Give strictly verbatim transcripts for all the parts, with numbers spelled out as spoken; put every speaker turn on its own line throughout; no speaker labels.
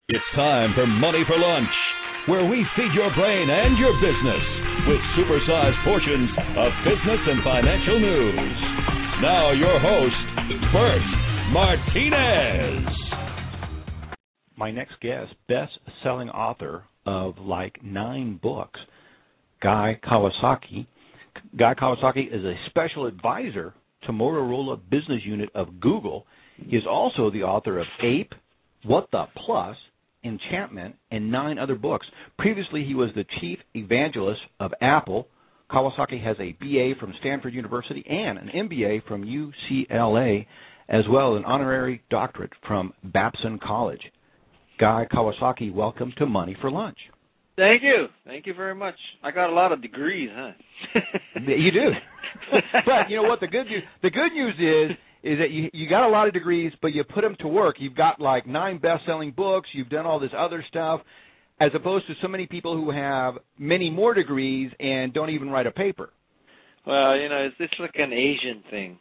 It's time for Money for Lunch, where we feed your brain and your business with supersized portions of business and financial news. Now your host, Bert Martinez.
My next guest, best-selling author of like nine books, Guy Kawasaki. Guy Kawasaki is a special advisor to Motorola Business Unit of Google. He is also the author of Ape, What the Plus, Enchantment, and nine other books. Previously, he was the chief evangelist of Apple. Kawasaki has a B A from Stanford University and an M B A from U C L A, as well as an honorary doctorate from Babson College. Guy Kawasaki, welcome to Money for Lunch.
Thank you. Thank you very much. I got a lot of degrees, huh?
You do. But you know what? The good news, the good news is, is that you you got a lot of degrees, but you put them to work. You've got like nine best-selling books. You've done all this other stuff, as opposed to so many people who have many more degrees and don't even write a paper.
Well, you know, it's, it's like an Asian thing.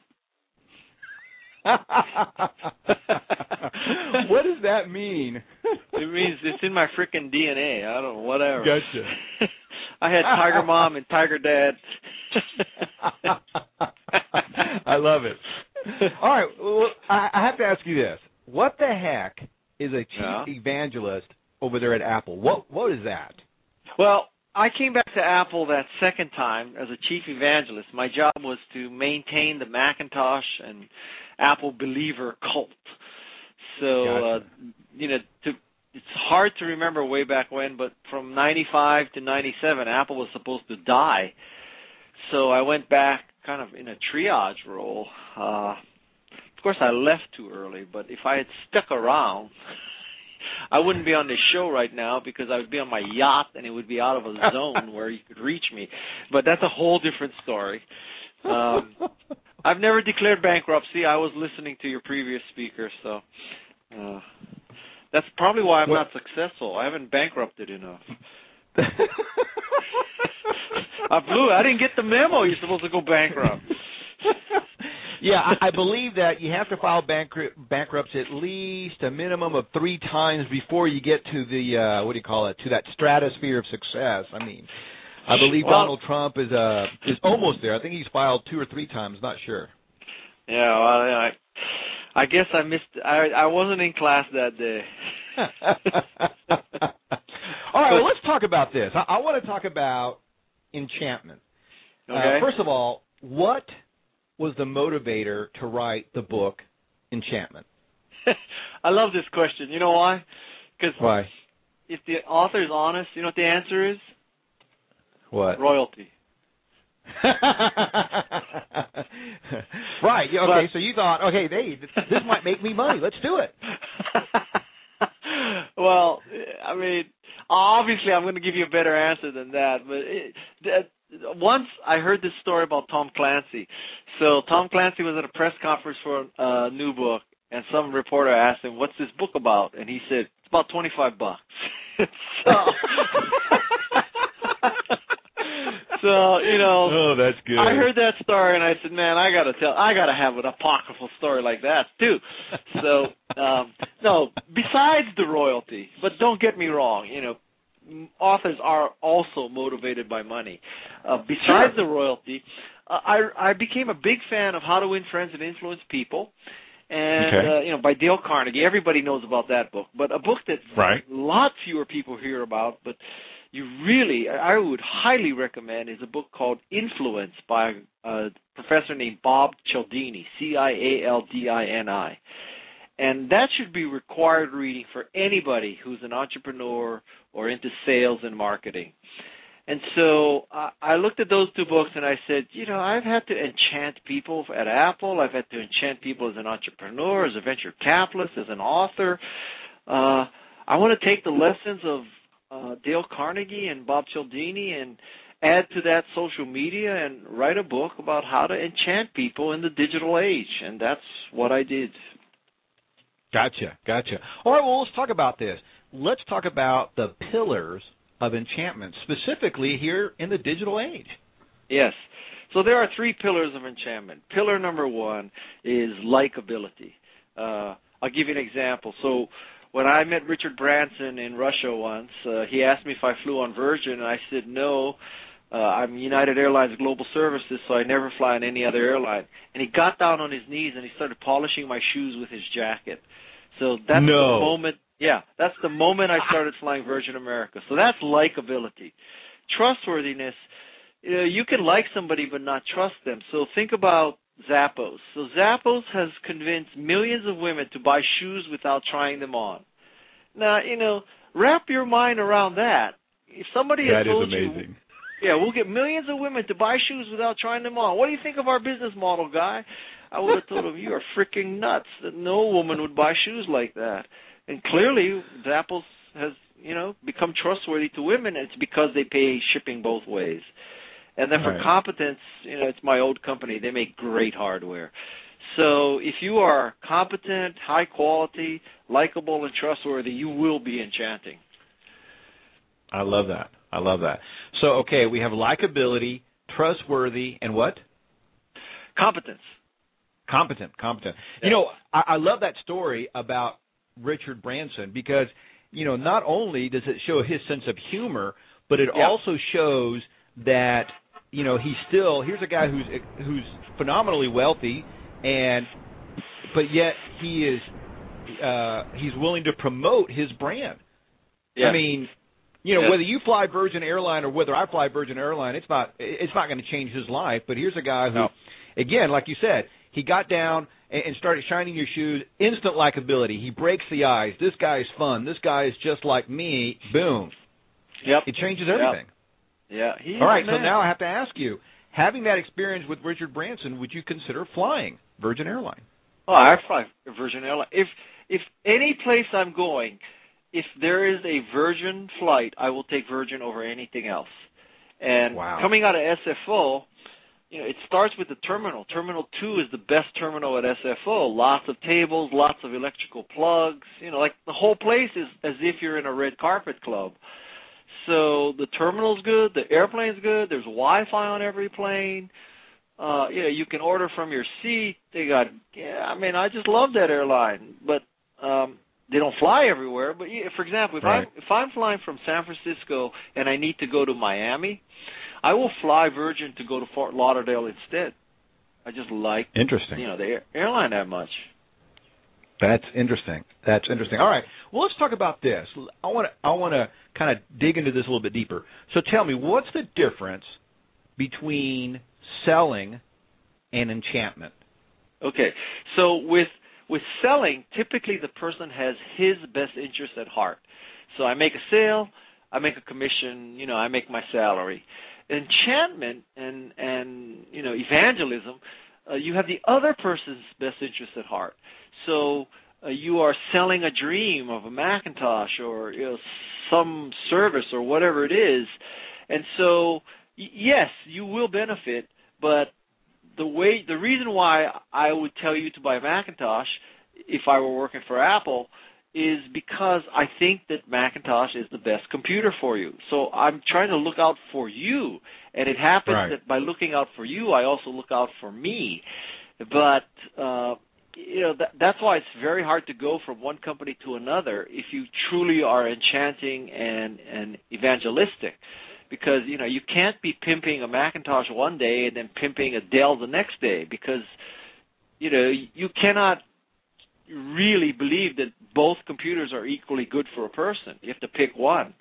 What does that mean?
It means it's in my freaking D N A. I don't know, whatever.
Gotcha.
I had Tiger Mom and Tiger Dad.
I love it. All right, well, I have to ask you this. What the heck is a chief
yeah.
evangelist over there at Apple? What What is that?
Well, I came back to Apple that second time as a chief evangelist. My job was to maintain the Macintosh and Apple believer cult. So,
gotcha.
uh, you know, to, it's hard to remember way back when, but from ninety-five to ninety-seven, Apple was supposed to die. So I went back kind of in a triage role. Uh, of course, I left too early, but if I had stuck around, I wouldn't be on this show right now because I would be on my yacht and it would be out of a zone where you could reach me. But that's a whole different story. Um, I've never declared bankruptcy. I was listening to your previous speaker, so uh, that's probably why I'm
what?
not successful. I haven't bankrupted enough. I blew it. I didn't get the memo. You're supposed to go bankrupt.
Yeah, I, I believe that you have to file bankrupt, bankruptcy at least a minimum of three times before you get to the, uh, what do you call it, to that stratosphere of success. I mean, I believe
well,
Donald Trump is uh, is almost there. I think he's filed two or three times, not sure.
Yeah, well, I, I guess I missed, I, I wasn't in class that day.
All right, well, let's talk about this. I, I want to talk about enchantment.
Okay.
Uh, first of all, what was the motivator to write the book Enchantment?
I love this question. You know why? Because
why?
If the author is honest, you know what the answer is?
What?
Royalty.
Right. Yeah, okay.
But,
so you thought, okay, they this might make me money. Let's do it.
Well, I mean, obviously, I'm going to give you a better answer than that. But it, that, once I heard this story about Tom Clancy. So Tom Clancy was at a press conference for a new book, and some reporter asked him, "What's this book about?" And he said, "It's about twenty-five bucks." so. So, you know,
oh, that's good.
I heard that story and I said, man, I gotta tell, I gotta have an apocryphal story like that too. So, um, no, besides the royalty, but don't get me wrong, you know, authors are also motivated by money. Uh, besides the royalty, uh, I I became a big fan of How to Win Friends and Influence People. And,
okay.
uh, you know, by Dale Carnegie. Everybody knows about that book. But a book that
right.
a lot fewer people hear about, but you really, I would highly recommend, is a book called Influence by a professor named Bob Cialdini, C I A L D I N I. And that should be required reading for anybody who's an entrepreneur or into sales and marketing. And so uh, I looked at those two books and I said, you know, I've had to enchant people at Apple. I've had to enchant people as an entrepreneur, as a venture capitalist, as an author. Uh, I want to take the lessons of uh, Dale Carnegie and Bob Cialdini and add to that social media and write a book about how to enchant people in the digital age. And that's what I did.
Gotcha, gotcha. All right, well, let's talk about this. Let's talk about the pillars of enchantment, specifically here in the digital age.
Yes. So there are three pillars of enchantment. Pillar number one is likability. Uh, I'll give you an example. So when I met Richard Branson in Russia once, uh, he asked me if I flew on Virgin, and I said no. Uh, I'm United Airlines Global Services, so I never fly on any other airline. And he got down on his knees and he started polishing my shoes with his jacket. So that's
no.
the moment. Yeah, that's the moment I started flying Virgin America. So that's likability. Trustworthiness, you know, you can like somebody but not trust them. So think about Zappos. So Zappos has convinced millions of women to buy shoes without trying them on. Now, you know, wrap your mind around that. If somebody
that
has told
is amazing.
you, yeah, we'll get millions of women to buy shoes without trying them on. What do you think of our business model, guy? I would have told him, you are freaking nuts, that no woman would buy shoes like that. And clearly, Zappos has, you know, become trustworthy to women, and it's because they pay shipping both ways. And then for
right.
competence, you know, it's my old company. They make great hardware. So if you are competent, high quality, likable, and trustworthy, you will be enchanting.
I love that. I love that. So, okay, we have likability, trustworthy, and what?
Competence.
Competent, competent.
Yeah.
You know, I, I love that story about Richard Branson because, you know, not only does it show his sense of humor, but it
yeah.
also shows that, you know, he's still, here's a guy who's who's phenomenally wealthy, and but yet he is, uh, he's willing to promote his brand.
Yeah.
I mean, you know,
yeah.
whether you fly Virgin Airline or whether I fly Virgin Airline, it's not it's not going to change his life. But here's a guy who,
no.
again, like you said, he got down and started shining your shoes. Instant likability. He breaks the ice. This guy is fun. This guy is just like me. Boom.
Yep.
It changes everything.
Yep. Yeah. He
All right.
is
So
man.
now I have to ask you, having that experience with Richard Branson, would you consider flying Virgin Airline?
Oh, I fly Virgin Airline. If if any place I'm going, if there is a Virgin flight, I will take Virgin over anything else. And
wow.
coming out of S F O, you know, it starts with the terminal. Terminal two is the best terminal at S F O. Lots of tables, lots of electrical plugs. You know, like the whole place is as if you're in a red carpet club. So the terminal's good, the airplane's good. There's Wi-Fi on every plane. Uh, you know, you can order from your seat. They got, yeah. I mean, I just love that airline, but um, they don't fly everywhere. But yeah, for example, if
right.
I if I'm flying from San Francisco and I need to go to Miami, I will fly Virgin to go to Fort Lauderdale instead. I just like,
interesting.
You know, the air, airline that much.
That's interesting. That's interesting. All right. Well, let's talk about this. I want to I want to kind of dig into this a little bit deeper. So tell me, what's the difference between selling and enchantment?
Okay. So with with selling, typically the person has his best interest at heart. So I make a sale, I make a commission, you know, I make my salary. Enchantment and and you know, evangelism, uh, you have the other person's best interest at heart. So uh, you are selling a dream of a Macintosh or, you know, some service or whatever it is. And so, y- yes, you will benefit, but the way, the reason why I would tell you to buy a Macintosh if I were working for Apple is because I think that Macintosh is the best computer for you. So I'm trying to look out for you. And it happens
right.
that by looking out for you, I also look out for me. But, uh, you know, that, that's why it's very hard to go from one company to another if you truly are enchanting and, and evangelistic. Because, you know, you can't be pimping a Macintosh one day and then pimping a Dell the next day because, you know, you cannot really believe that both computers are equally good for a person. You have to pick one.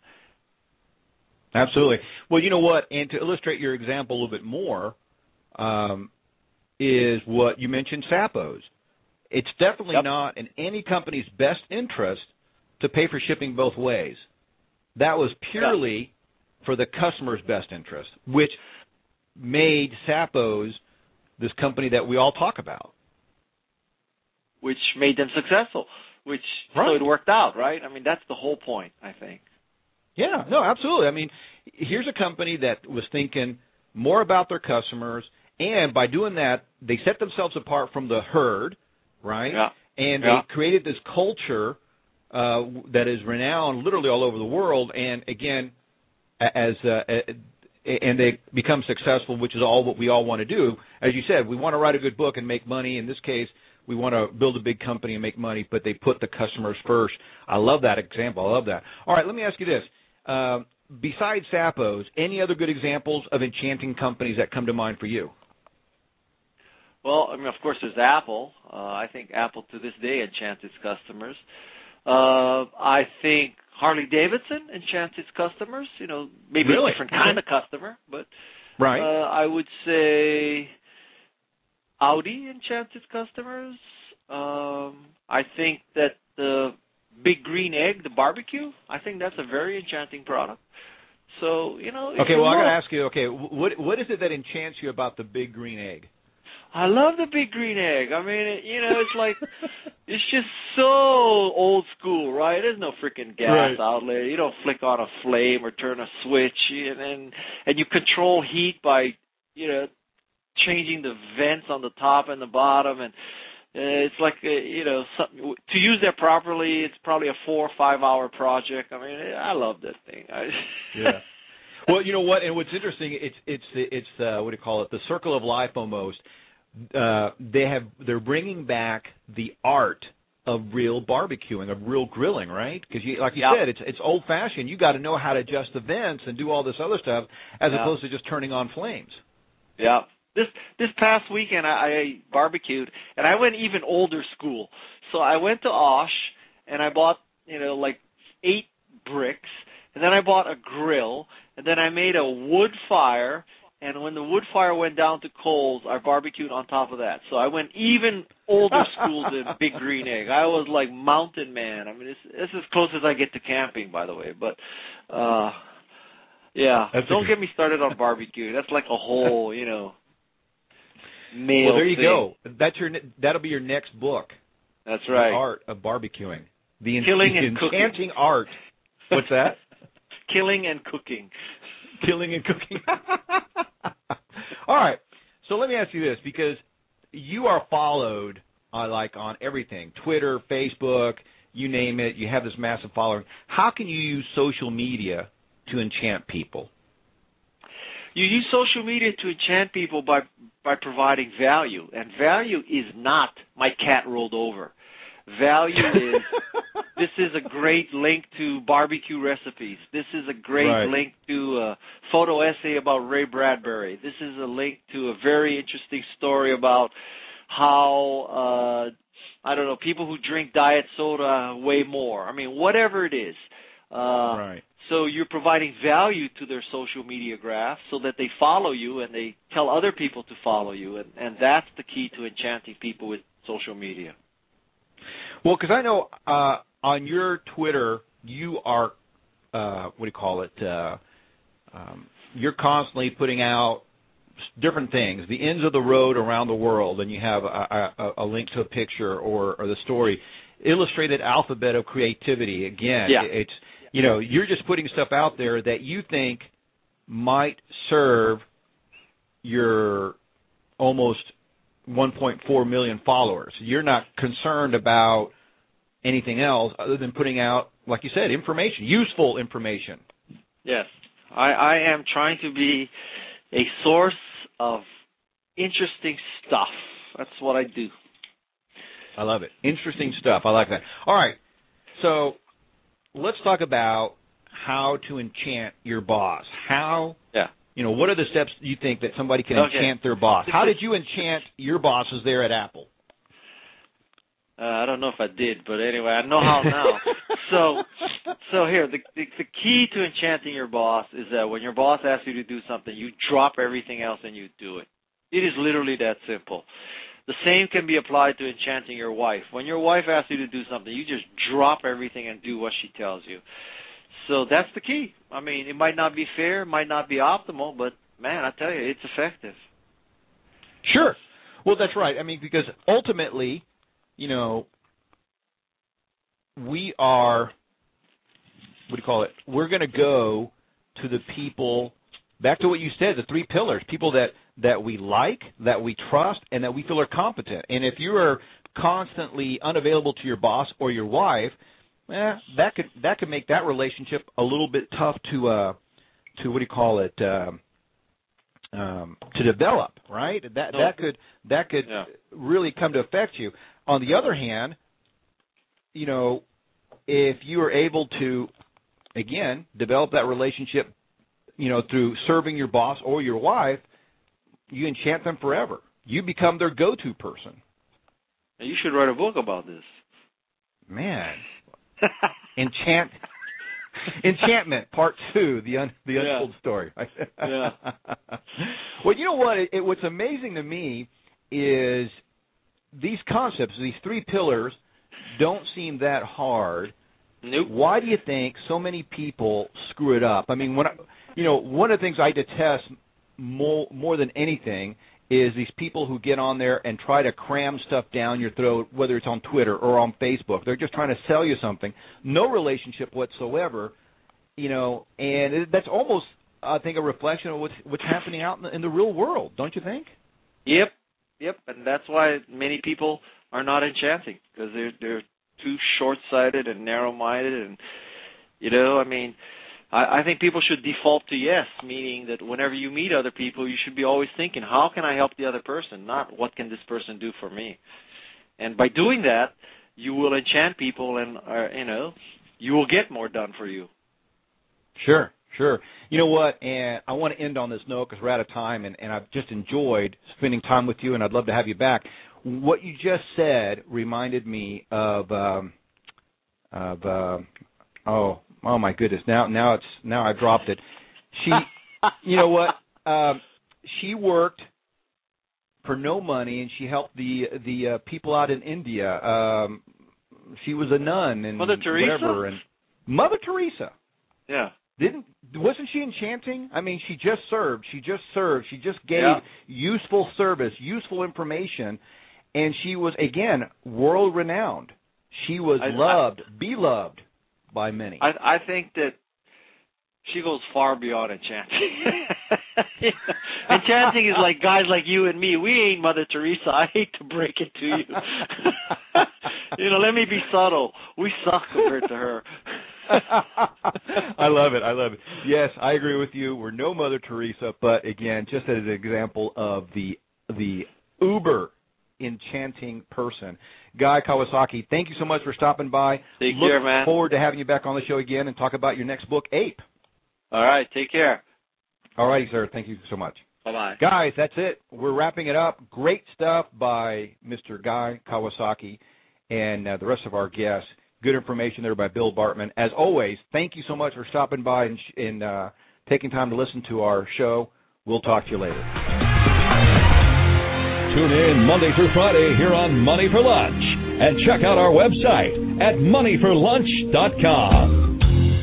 Absolutely. Well, you know what, and to illustrate your example a little bit more, um, is what you mentioned, Zappos. It's definitely
yep.
not in any company's best interest to pay for shipping both ways. That was purely yep. for the customer's best interest, which made Zappos this company that we all talk about.
Which made them successful, which
right.
so it worked out, right? I mean, that's the whole point, I think.
Yeah, no, absolutely. I mean, here's a company that was thinking more about their customers, and by doing that, they set themselves apart from the herd, right?
Yeah.
And
yeah.
they created this culture uh, that is renowned literally all over the world, and again, as uh, and they become successful, which is all what we all want to do. As you said, we want to write a good book and make money. In this case, we want to build a big company and make money, but they put the customers first. I love that example. I love that. All right, let me ask you this. Um, besides Zappos, any other good examples of enchanting companies that come to mind for you?
Well, I mean, of course, there's Apple. Uh, I think Apple to this day enchants its customers. Uh, I think Harley-Davidson enchants its customers. You know, maybe
really?
a different kind of customer, but
right.
Uh, I would say Audi enchants its customers. Um, I think that the Big Green Egg, the barbecue, I think that's a very enchanting product. So, you know.
Okay, well, I got to ask you, okay, what what is it that enchants you about the Big Green Egg?
I love the Big Green Egg. I mean, it, you know, it's like, it's just so old school, right? There's no freaking gas
right.
outlet. You don't flick on a flame or turn a switch, and and, and you control heat by, you know, changing the vents on the top and the bottom, and uh, it's like, uh, you know, something, to use that properly, it's probably a four or five hour project. I mean, I love that thing. I,
yeah. Well, you know what, and what's interesting, it's it's it's uh, what do you call it? The circle of life almost. Uh, they have they're bringing back the art of real barbecuing, of real grilling, right? Because, like you
yep.
said, it's it's old fashioned. You got to know how to adjust the vents and do all this other stuff, as
yep.
opposed to just turning on flames.
Yeah. This this past weekend I, I barbecued, and I went even older school. So I went to Osh and I bought, you know, like eight bricks, and then I bought a grill, and then I made a wood fire. And when the wood fire went down to coals, I barbecued on top of that. So I went even older school than Big Green Egg. I was like mountain man. I mean, it's, it's as close as I get to camping, by the way. But, uh, yeah,
That's
don't
a...
get me started on barbecue. That's like a whole, you know, male
Well, there you
thing.
go. That's your. That'll be your next book.
That's right.
The art of barbecuing. The,
Killing
the
and
enchanting
cooking.
art. What's that?
Killing and cooking.
Killing and cooking. All right. So let me ask you this, because you are followed uh, like on everything, Twitter, Facebook, you name it. You have this massive following. How can you use social media to enchant people?
You use social media to enchant people by by providing value, and value is not my cat rolled over. Value is this is a great link to barbecue recipes. This is a great
right.
link to a photo essay about Ray Bradbury. This is a link to a very interesting story about how, uh, I don't know, people who drink diet soda weigh more. I mean, whatever it is. Uh,
right.
So you're providing value to their social media graph so that they follow you and they tell other people to follow you. And, and that's the key to enchanting people with social media.
Well, because I know uh, on your Twitter, you are, uh, what do you call it, uh, um, you're constantly putting out different things, the ends of the road around the world, and you have a, a, a link to a picture or, or the story, illustrated alphabet of creativity. Again,
yeah.
it's, you know, you're just putting stuff out there that you think might serve your almost one point four million followers. You're not concerned about anything else other than putting out, like you said, information, useful information.
Yes. I, I am trying to be a source of interesting stuff. That's what I do.
I love it. Interesting stuff. I like that. All right. So let's talk about how to enchant your boss. How
yeah.
You know, what are the steps you think that somebody can
okay.
enchant their boss? How did you enchant your bosses there at Apple?
Uh, I don't know if I did, but anyway, I know how now. so, so here, the, the the key to enchanting your boss is that when your boss asks you to do something, you drop everything else and you do it. It is literally that simple. The same can be applied to enchanting your wife. When your wife asks you to do something, you just drop everything and do what she tells you. So that's the key. I mean, it might not be fair, it might not be optimal, but, man, I tell you, it's effective.
Sure. Well, that's right. I mean, because ultimately, you know, we are, what do you call it, we're going to go to the people, back to what you said, the three pillars, people that, that we like, that we trust, and that we feel are competent. And if you are constantly unavailable to your boss or your wife, Eh, that could that could make that relationship a little bit tough to uh to what do you call it um, um, to develop, right? That that could that could
yeah.
really come to affect you. on the other hand, you know, if you are able to, again, develop that relationship, you know, through serving your boss or your wife, you enchant them forever. You become their go-to person.
You should write a book about this.
Man, enchant, enchantment, part two, the un, the
yeah.
untold story.
yeah.
Well, you know what? It, it, what's amazing to me is these concepts, these three pillars, don't seem that hard.
Nope.
Why do you think so many people screw it up? I mean, when I, you know, one of the things I detest more more than anything is these people who get on there and try to cram stuff down your throat, whether it's on Twitter or on Facebook. They're just trying to sell you something, no relationship whatsoever, you know, and it, that's almost, I think, a reflection of what's, what's happening out in the, in the real world, don't you think?
Yep, yep, and that's why many people are not enchanting, because they're, they're too short-sighted and narrow-minded, and, you know, I mean, I, I think people should default to yes, meaning that whenever you meet other people, you should be always thinking, how can I help the other person, not what can this person do for me. And by doing that, you will enchant people, and, uh, you know, you will get more done for you.
Sure, sure. You know what, and I want to end on this note because we're out of time, and, and I've just enjoyed spending time with you, and I'd love to have you back. What you just said reminded me of, um, of uh, oh, oh my goodness! Now, now it's now I dropped it. She, you know what? Um, she worked for no money, and she helped the the uh, people out in India. Um, she was a nun and
Mother Teresa?
whatever, and Mother Teresa.
Yeah.
Didn't wasn't she enchanting? I mean, she just served. She just served. She just gave
yeah.
useful service, useful information. And she was, again, world-renowned. She was
I,
loved,
I,
beloved by many.
I, I think that she goes far beyond enchanting. Enchanting is like guys like you and me. We ain't Mother Teresa. I hate to break it to you. You know, let me be subtle. We suck compared to her.
I love it. I love it. Yes, I agree with you. We're no Mother Teresa, but, again, just as an example of the the uber enchanting person. Guy Kawasaki, thank you so much for stopping by.
Take
Look
care, man.
forward to having you back on the show again and talk about your next book, Ape.
All right, take care.
All righty, sir. Thank you so much.
Bye-bye.
Guys, that's it. We're wrapping it up. Great stuff by Mister Guy Kawasaki and uh, the rest of our guests. Good information there by Bill Bartman. As always, thank you so much for stopping by and, sh- and uh, taking time to listen to our show. We'll talk to you later.
Tune in Monday through Friday here on Money for Lunch. And check out our website at money for lunch dot com.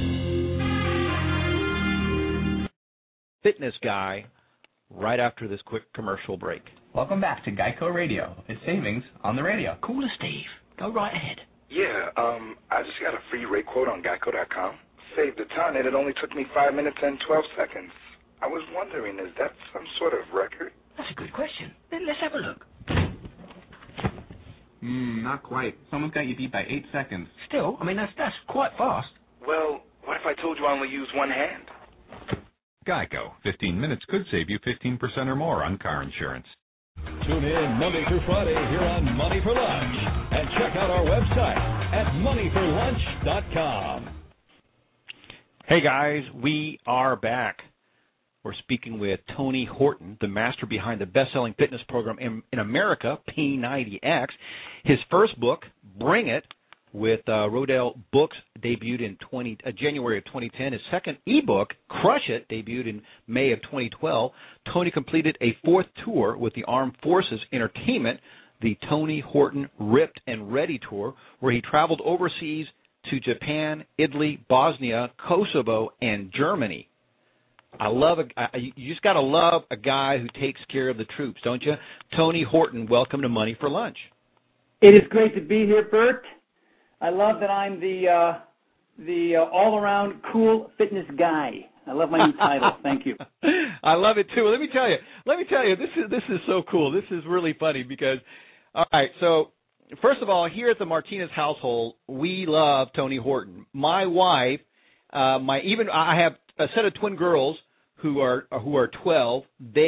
Fitness Guy, right after this quick commercial break.
Welcome back to Geico Radio. It's savings on the radio.
Call us, Steve. Go right ahead.
Yeah, um, I just got a free rate quote on geico dot com. Saved a ton, and it only took me five minutes and twelve seconds. I was wondering, is that some sort of record?
That's a good question. Let's have a look.
Hmm, not quite. Someone's got you beat by eight seconds.
Still, I mean, that's that's quite fast.
Well, what if I told you I only use one hand?
Geico. fifteen minutes could save you fifteen percent or more on car insurance.
Tune in Monday through Friday here on Money for Lunch. And check out our website at money for lunch dot com.
Hey, guys, we are back. We're speaking with Tony Horton, the master behind the best-selling fitness program in, in America, P ninety X. His first book, Bring It, with uh, Rodale Books, debuted in twenty, uh, January of twenty ten. His second ebook, Crush It, debuted in May of twenty twelve. Tony completed a fourth tour with the Armed Forces Entertainment, the Tony Horton Ripped and Ready Tour, where he traveled overseas to Japan, Italy, Bosnia, Kosovo, and Germany. I love a, you just got to love a guy who takes care of the troops, don't you? Tony Horton, welcome to Money for Lunch.
It is great to be here, Bert. I love that I'm the uh, the uh, all-around cool fitness guy. I love my new title. Thank you.
I love it too. Well, let me tell you. Let me tell you. This is this is so cool. This is really funny because, all right. So first of all, here at the Martinez household, we love Tony Horton. My wife, uh, my even I have a set of twin girls who are who are twelve. They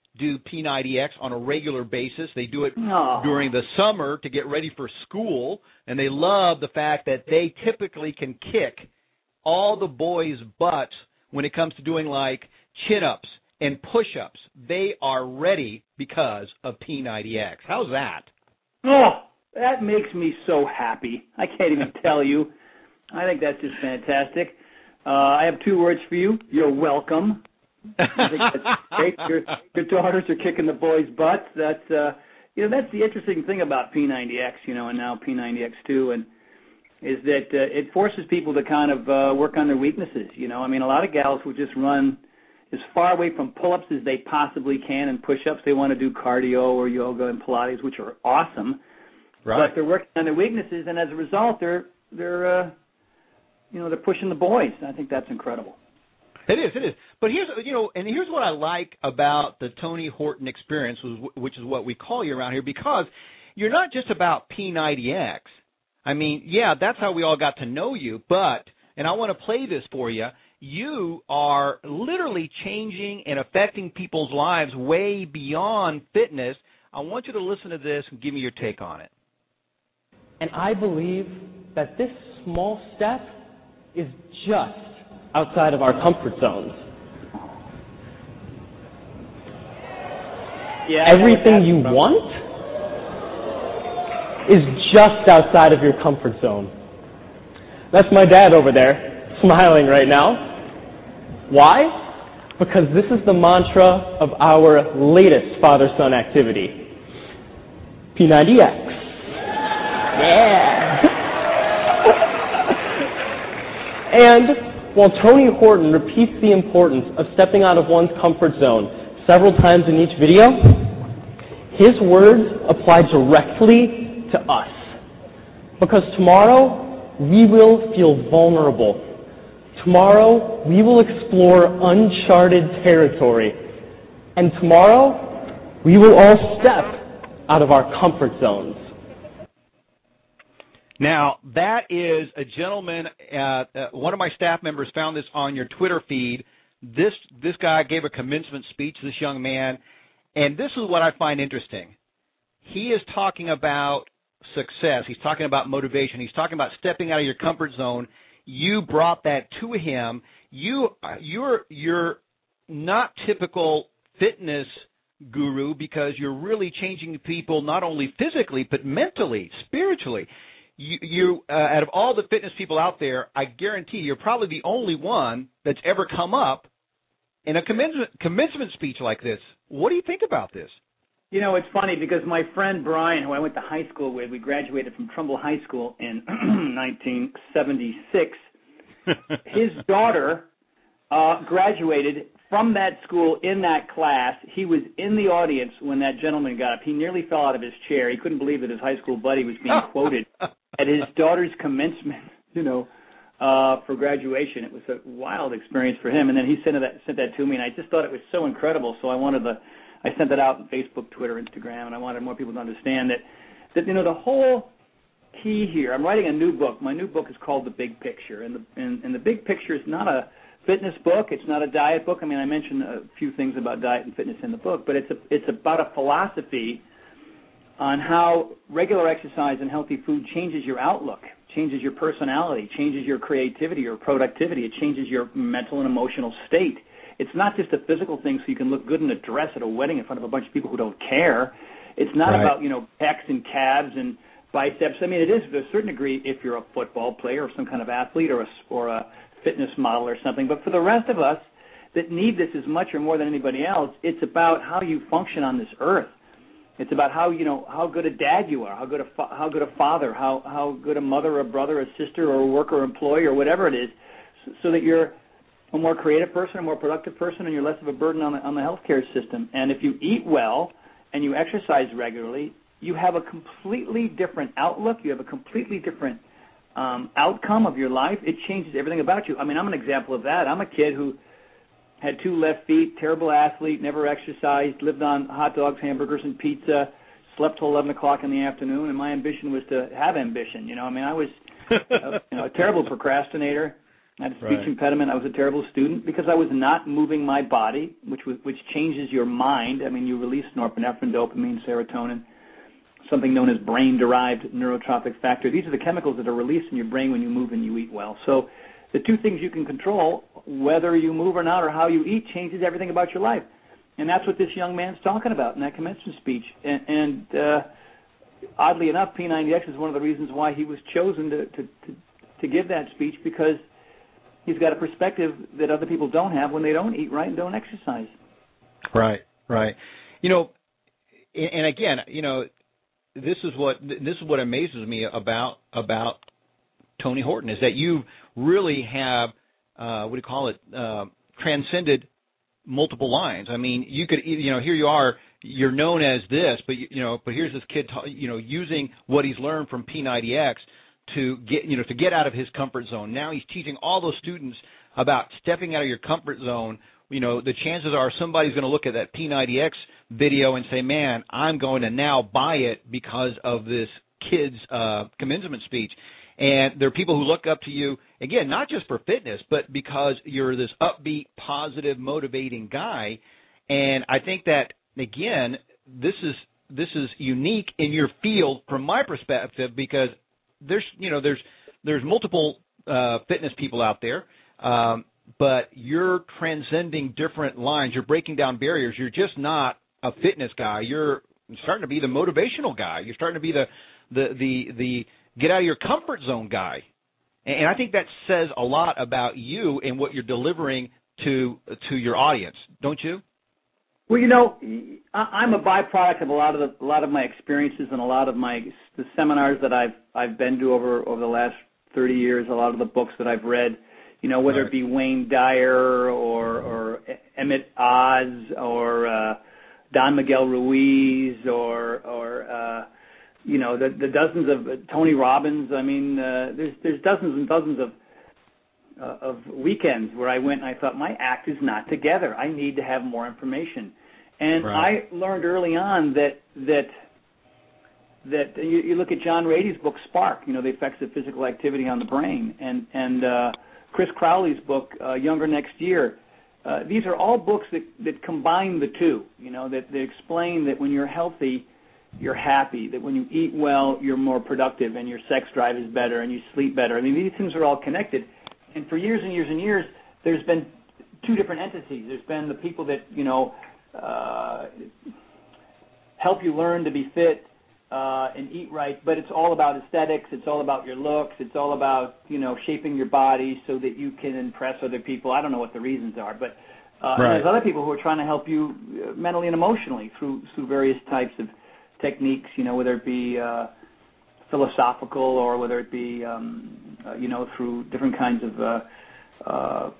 do P ninety X on a regular basis. They do it
oh.
during the summer to get ready for school, and they love the fact that they typically can kick all the boys' butts when it comes to doing like chin-ups and push-ups. They are ready because of P ninety X. How's that?
Oh, that makes me so happy. I can't even tell you. I think that's just fantastic. Uh, I have two words for you. You're welcome. I think that's great. Your, your daughters are kicking the boys' butts. That's uh, you know that's the interesting thing about P ninety X, you know, and now P ninety X two, and is that uh, it forces people to kind of uh, work on their weaknesses. You know, I mean, a lot of gals will just run as far away from pull-ups as they possibly can and push-ups. They want to do cardio or yoga and Pilates, which are awesome.
Right.
But they're working on their weaknesses, and as a result, they're they're uh, you know they're pushing the boys. I think that's incredible.
It is, it is. But here's, you know, and here's what I like about the Tony Horton experience, which is what we call you around here, because you're not just about P ninety X. I mean, yeah, that's how we all got to know you, but, and I want to play this for you, you are literally changing and affecting people's lives way beyond fitness. I want you to listen to this and give me your take on it.
And I believe that this small step is just outside of our comfort zones.
Yeah,
everything you want is just outside of your comfort zone. That's my dad over there, smiling right now. Why? Because this is the mantra of our latest father-son activity, P ninety X. Yeah. And while Tony Horton repeats the importance of stepping out of one's comfort zone several times in each video, his words apply directly to us. Because tomorrow, we will feel vulnerable. Tomorrow, we will explore uncharted territory. And tomorrow, we will all step out of our comfort zones.
Now, that is a gentleman, uh, uh, one of my staff members found this on your Twitter feed. This this guy gave a commencement speech, this young man, and this is what I find interesting. He is talking about success. He's talking about motivation. He's talking about stepping out of your comfort zone. You brought that to him. You, you're, you're not typical fitness guru because you're really changing people not only physically but mentally, spiritually. You, you uh, out of all the fitness people out there, I guarantee you're probably the only one that's ever come up in a commencement, commencement speech like this. What do you think about this?
You know, it's funny because my friend Brian, who I went to high school with, we graduated from Trumbull High School in nineteen seventy-six. His daughter uh, graduated from that school in that class. He was in the audience when that gentleman got up. He nearly fell out of his chair. He couldn't believe that his high school buddy was being quoted at his daughter's commencement, you know, uh, for graduation. It was a wild experience for him. And then he sent that sent that to me, and I just thought it was so incredible. So I wanted to, I sent that out on Facebook, Twitter, Instagram, and I wanted more people to understand that, that you know, the whole key here. I'm writing a new book. My new book is called The Big Picture, and the and, and the Big Picture is not a fitness book. It's not a diet book. I mean, I mentioned a few things about diet and fitness in the book, but it's a it's about a philosophy on how regular exercise and healthy food changes your outlook, changes your personality, changes your creativity or productivity. It changes your mental and emotional state. It's not just a physical thing so you can look good in a dress at a wedding in front of a bunch of people who don't care. It's not
right.
about, you know, pecs and calves and biceps. I mean, it is to a certain degree if you're a football player or some kind of athlete or a, or a fitness model or something. But for the rest of us that need this as much or more than anybody else, it's about how you function on this earth. It's about how, you know, how good a dad you are, how good a fa- how good a father, how how good a mother, a brother, a sister, or a worker, or employee, or whatever it is, so, so that you're a more creative person, a more productive person, and you're less of a burden on the on the healthcare system. And if you eat well and you exercise regularly, you have a completely different outlook. You have a completely different um, outcome of your life. It changes everything about you. I mean, I'm an example of that. I'm a kid who had two left feet, terrible athlete, never exercised, lived on hot dogs, hamburgers, and pizza, slept till eleven o'clock in the afternoon, and my ambition was to have ambition. You know, I mean, I was a, you know, a terrible procrastinator, I had a speech
Right.
impediment. I was a terrible student because I was not moving my body, which was, which changes your mind. I mean, you release norepinephrine, dopamine, serotonin, something known as brain-derived neurotrophic factor. These are the chemicals that are released in your brain when you move and you eat well. So the two things you can control, whether you move or not or how you eat, changes everything about your life. And that's what this young man's talking about in that commencement speech. And, and uh, oddly enough, P ninety X is one of the reasons why he was chosen to, to, to, to give that speech, because he's got a perspective that other people don't have when they don't eat right and don't exercise.
Right, right. You know, and again, you know, this is what this is what amazes me about about Tony Horton, is that you really have uh, what do you call it, uh, transcended multiple lines. I mean, you could, you know, here you are, you're known as this, but you know, but here's this kid, you know, using what he's learned from P ninety X to get, you know, to get out of his comfort zone. Now he's teaching all those students about stepping out of your comfort zone. You know, the chances are somebody's going to look at that P ninety X video and say, man, I'm going to now buy it because of this kid's uh, commencement speech. And there are people who look up to you, again, not just for fitness, but because you're this upbeat, positive, motivating guy. And I think that, again, this is this is unique in your field from my perspective, because there's, you know, there's there's multiple uh, fitness people out there, um, but you're transcending different lines. You're breaking down barriers. You're just not a fitness guy. You're starting to be the motivational guy. You're starting to be the the the the get out of your comfort zone guy. And I think that says a lot about you and what you're delivering to to your audience, don't you?
Well, you know, I'm a byproduct of a lot of the, a lot of my experiences and a lot of my the seminars that I've I've been to over over the last thirty years. A lot of the books that I've read, you know, whether
right.
it be Wayne Dyer or or Emmett Oz or uh, Don Miguel Ruiz or or uh, you know the the dozens of uh, Tony Robbins. I mean, uh, there's there's dozens and dozens of uh, of weekends where I went and I thought, my act is not together. I need to have more information. And right. I learned early on that that that you, you look at John Rady's book Spark, you know, the effects of physical activity on the brain, and and uh, Chris Crowley's book uh, Younger Next Year. Uh, these are all books that, that combine the two. You know, that, that explain that when you're healthy, you're happy. That when you eat well, you're more productive, and your sex drive is better, and you sleep better. I mean, these things are all connected. And for years and years and years, there's been two different entities. There's been the people that, you know, uh, help you learn to be fit uh, and eat right, but it's all about aesthetics. It's all about your looks. It's all about, you know, shaping your body so that you can impress other people. I don't know what the reasons are, but uh, right. and there's other people who are trying to help you mentally and emotionally through through various types of techniques, you know, whether it be uh, philosophical or whether it be, um, uh, you know, through different kinds of, uh, uh,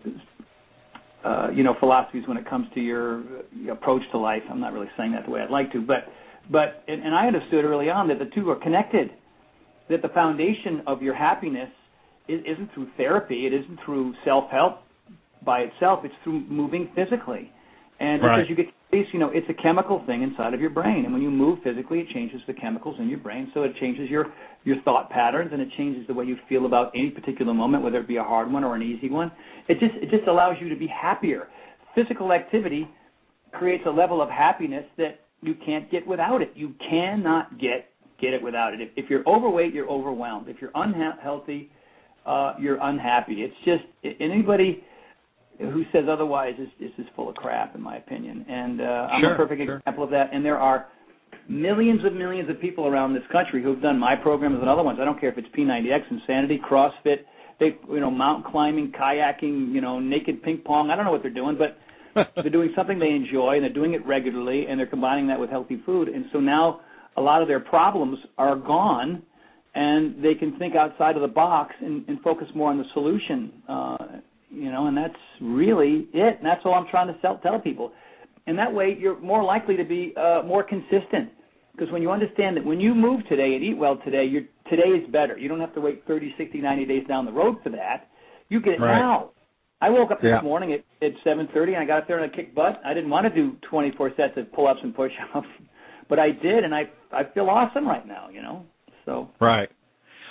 uh, you know, philosophies when it comes to your, your approach to life. I'm not really saying that the way I'd like to, but, but and, and I understood early on that the two are connected, that the foundation of your happiness is, isn't through therapy, it isn't through self-help by itself, it's through moving physically. And
right.
because you get, you know, it's a chemical thing inside of your brain, and when you move physically, it changes the chemicals in your brain, so it changes your, your thought patterns, and it changes the way you feel about any particular moment, whether it be a hard one or an easy one. It just it just allows you to be happier. Physical activity creates a level of happiness that you can't get without it. You cannot get get it without it. If, if you're overweight, you're overwhelmed. If you're unhealthy, uh, you're unhappy. It's just anybody who says otherwise is, is just full of crap, in my opinion. And uh, I'm
sure,
a perfect
sure.
example of that. And there are millions and millions of people around this country who've done my programs and other ones. I don't care if it's P ninety X, Insanity, CrossFit, they, you know, mountain climbing, kayaking, you know, naked ping pong. I don't know what they're doing, but they're doing something they enjoy, and they're doing it regularly, and they're combining that with healthy food. And so now a lot of their problems are gone, and they can think outside of the box and, and focus more on the solution. Uh, You know, and that's really it, and that's all I'm trying to sell, tell people. And that way you're more likely to be uh, more consistent, because when you understand that when you move today and eat well today, you're, today is better. You don't have to wait thirty, sixty, ninety days down the road for that. You get it
right.
now. I woke up
yeah.
this morning at, at seven thirty, and I got up there and I kicked butt. I didn't want to do twenty-four sets of pull-ups and push-ups, but I did, and I I feel awesome right now, you know. So
Right.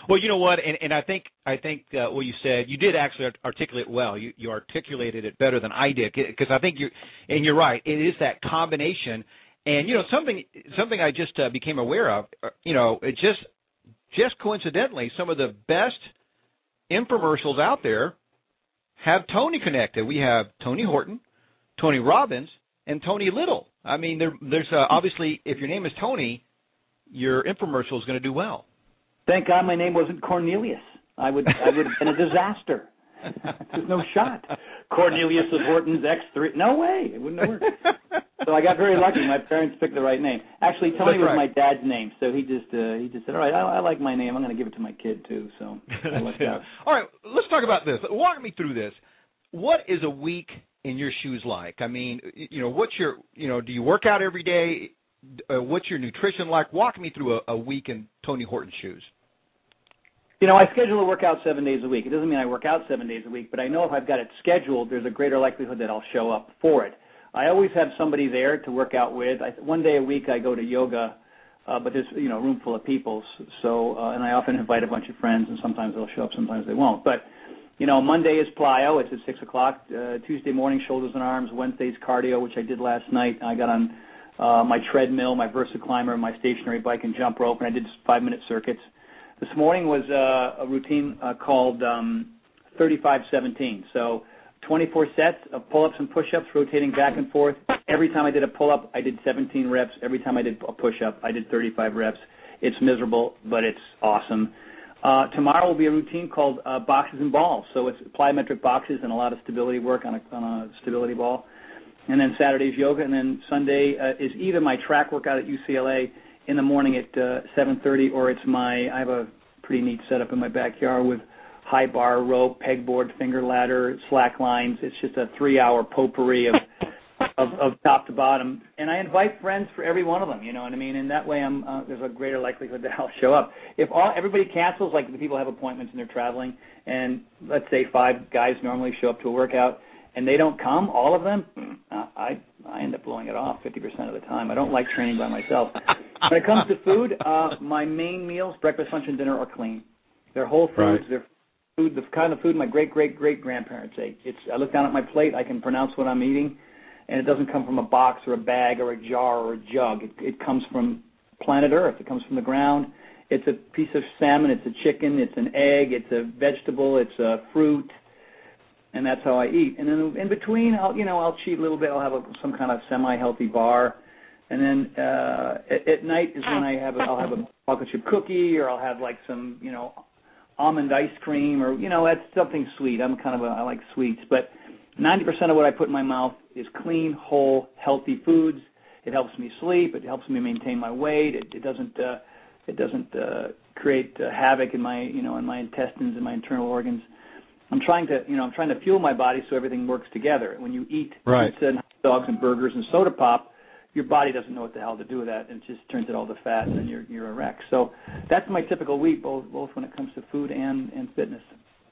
Well, you know what, and, and I think I think uh, what you said, you did actually articulate well. You, you articulated it better than I did, because I think you, and you're right. It is that combination, and you know something something I just uh, became aware of. You know, it just just coincidentally, some of the best infomercials out there have Tony connected. We have Tony Horton, Tony Robbins, and Tony Little. I mean, there, there's uh, obviously, if your name is Tony, your infomercial is going to do well.
Thank God my name wasn't Cornelius. I would I would have been a disaster. There's no shot. Cornelius of Horton's X three. No way. It wouldn't have worked. So I got very lucky. My parents picked the right name. Actually, Tony
That's
was
right.
my dad's name, so he just uh, he just said, all right, I, I like my name. I'm going to give it to my kid too. So I lucked out.
All right, let's talk about this. Walk me through this. What is a week in your shoes like? I mean, you know, what's your, you know, do you work out every day? Uh, what's your nutrition like? Walk me through a, a week in Tony Horton's shoes.
You know, I schedule a workout seven days a week. It doesn't mean I work out seven days a week, but I know if I've got it scheduled, there's a greater likelihood that I'll show up for it. I always have somebody there to work out with. I, one day a week I go to yoga, uh, but there's, you know, a room full of people. So, uh, and I often invite a bunch of friends, and sometimes they'll show up, sometimes they won't. But, you know, Monday is plyo. It's at six o'clock. Uh, Tuesday morning, shoulders and arms. Wednesday's cardio, which I did last night. I got on uh, my treadmill, my VersaClimber, my stationary bike and jump rope, and I did five-minute circuits. This morning was uh, a routine uh, called um, thirty-five seventeen. So twenty-four sets of pull-ups and push-ups, rotating back and forth. Every time I did a pull-up, I did seventeen reps. Every time I did a push-up, I did thirty-five reps. It's miserable, but it's awesome. Uh, tomorrow will be a routine called uh, boxes and balls. So it's plyometric boxes and a lot of stability work on a, on a stability ball. And then Saturday's yoga, and then Sunday uh, is either my track workout at U C L A in the morning at uh, seven thirty, or it's my, I have a pretty neat setup in my backyard with high bar, rope, pegboard, finger ladder, slack lines. It's just a three-hour potpourri of, of of top to bottom. And I invite friends for every one of them, you know what I mean? And that way I'm uh, there's a greater likelihood that I'll show up. If all everybody cancels, like the people have appointments and they're traveling, and let's say five guys normally show up to a workout, and they don't come, all of them, uh, I I end up blowing it off fifty percent of the time. I don't like training by myself. When it comes to food, uh, my main meals, breakfast, lunch, and dinner, are clean. They're whole foods.
Right.
They're food, the kind of food my great-great-great-grandparents ate. It's I look down at my plate, I can pronounce what I'm eating, and it doesn't come from a box or a bag or a jar or a jug. It, it comes from planet Earth. It comes from the ground. It's a piece of salmon. It's a chicken. It's an egg. It's a vegetable. It's a fruit. And that's how I eat. And then in between, I'll you know I'll cheat a little bit. I'll have a, some kind of semi-healthy bar, and then uh, at, at night is when I have a, I'll have a chocolate chip cookie, or I'll have like some you know almond ice cream, or you know that's something sweet. I'm kind of a I like sweets, but ninety percent of what I put in my mouth is clean, whole, healthy foods. It helps me sleep. It helps me maintain my weight. It, it doesn't uh, it doesn't uh, create uh, havoc in my you know in my intestines and my internal organs. I'm trying to, you know, I'm trying to fuel my body so everything works together. When you eat
right.
pizza and hot dogs and burgers and soda pop, your body doesn't know what the hell to do with that, and it just turns it all to fat, and then you're you're a wreck. So that's my typical week, both both when it comes to food and, and fitness.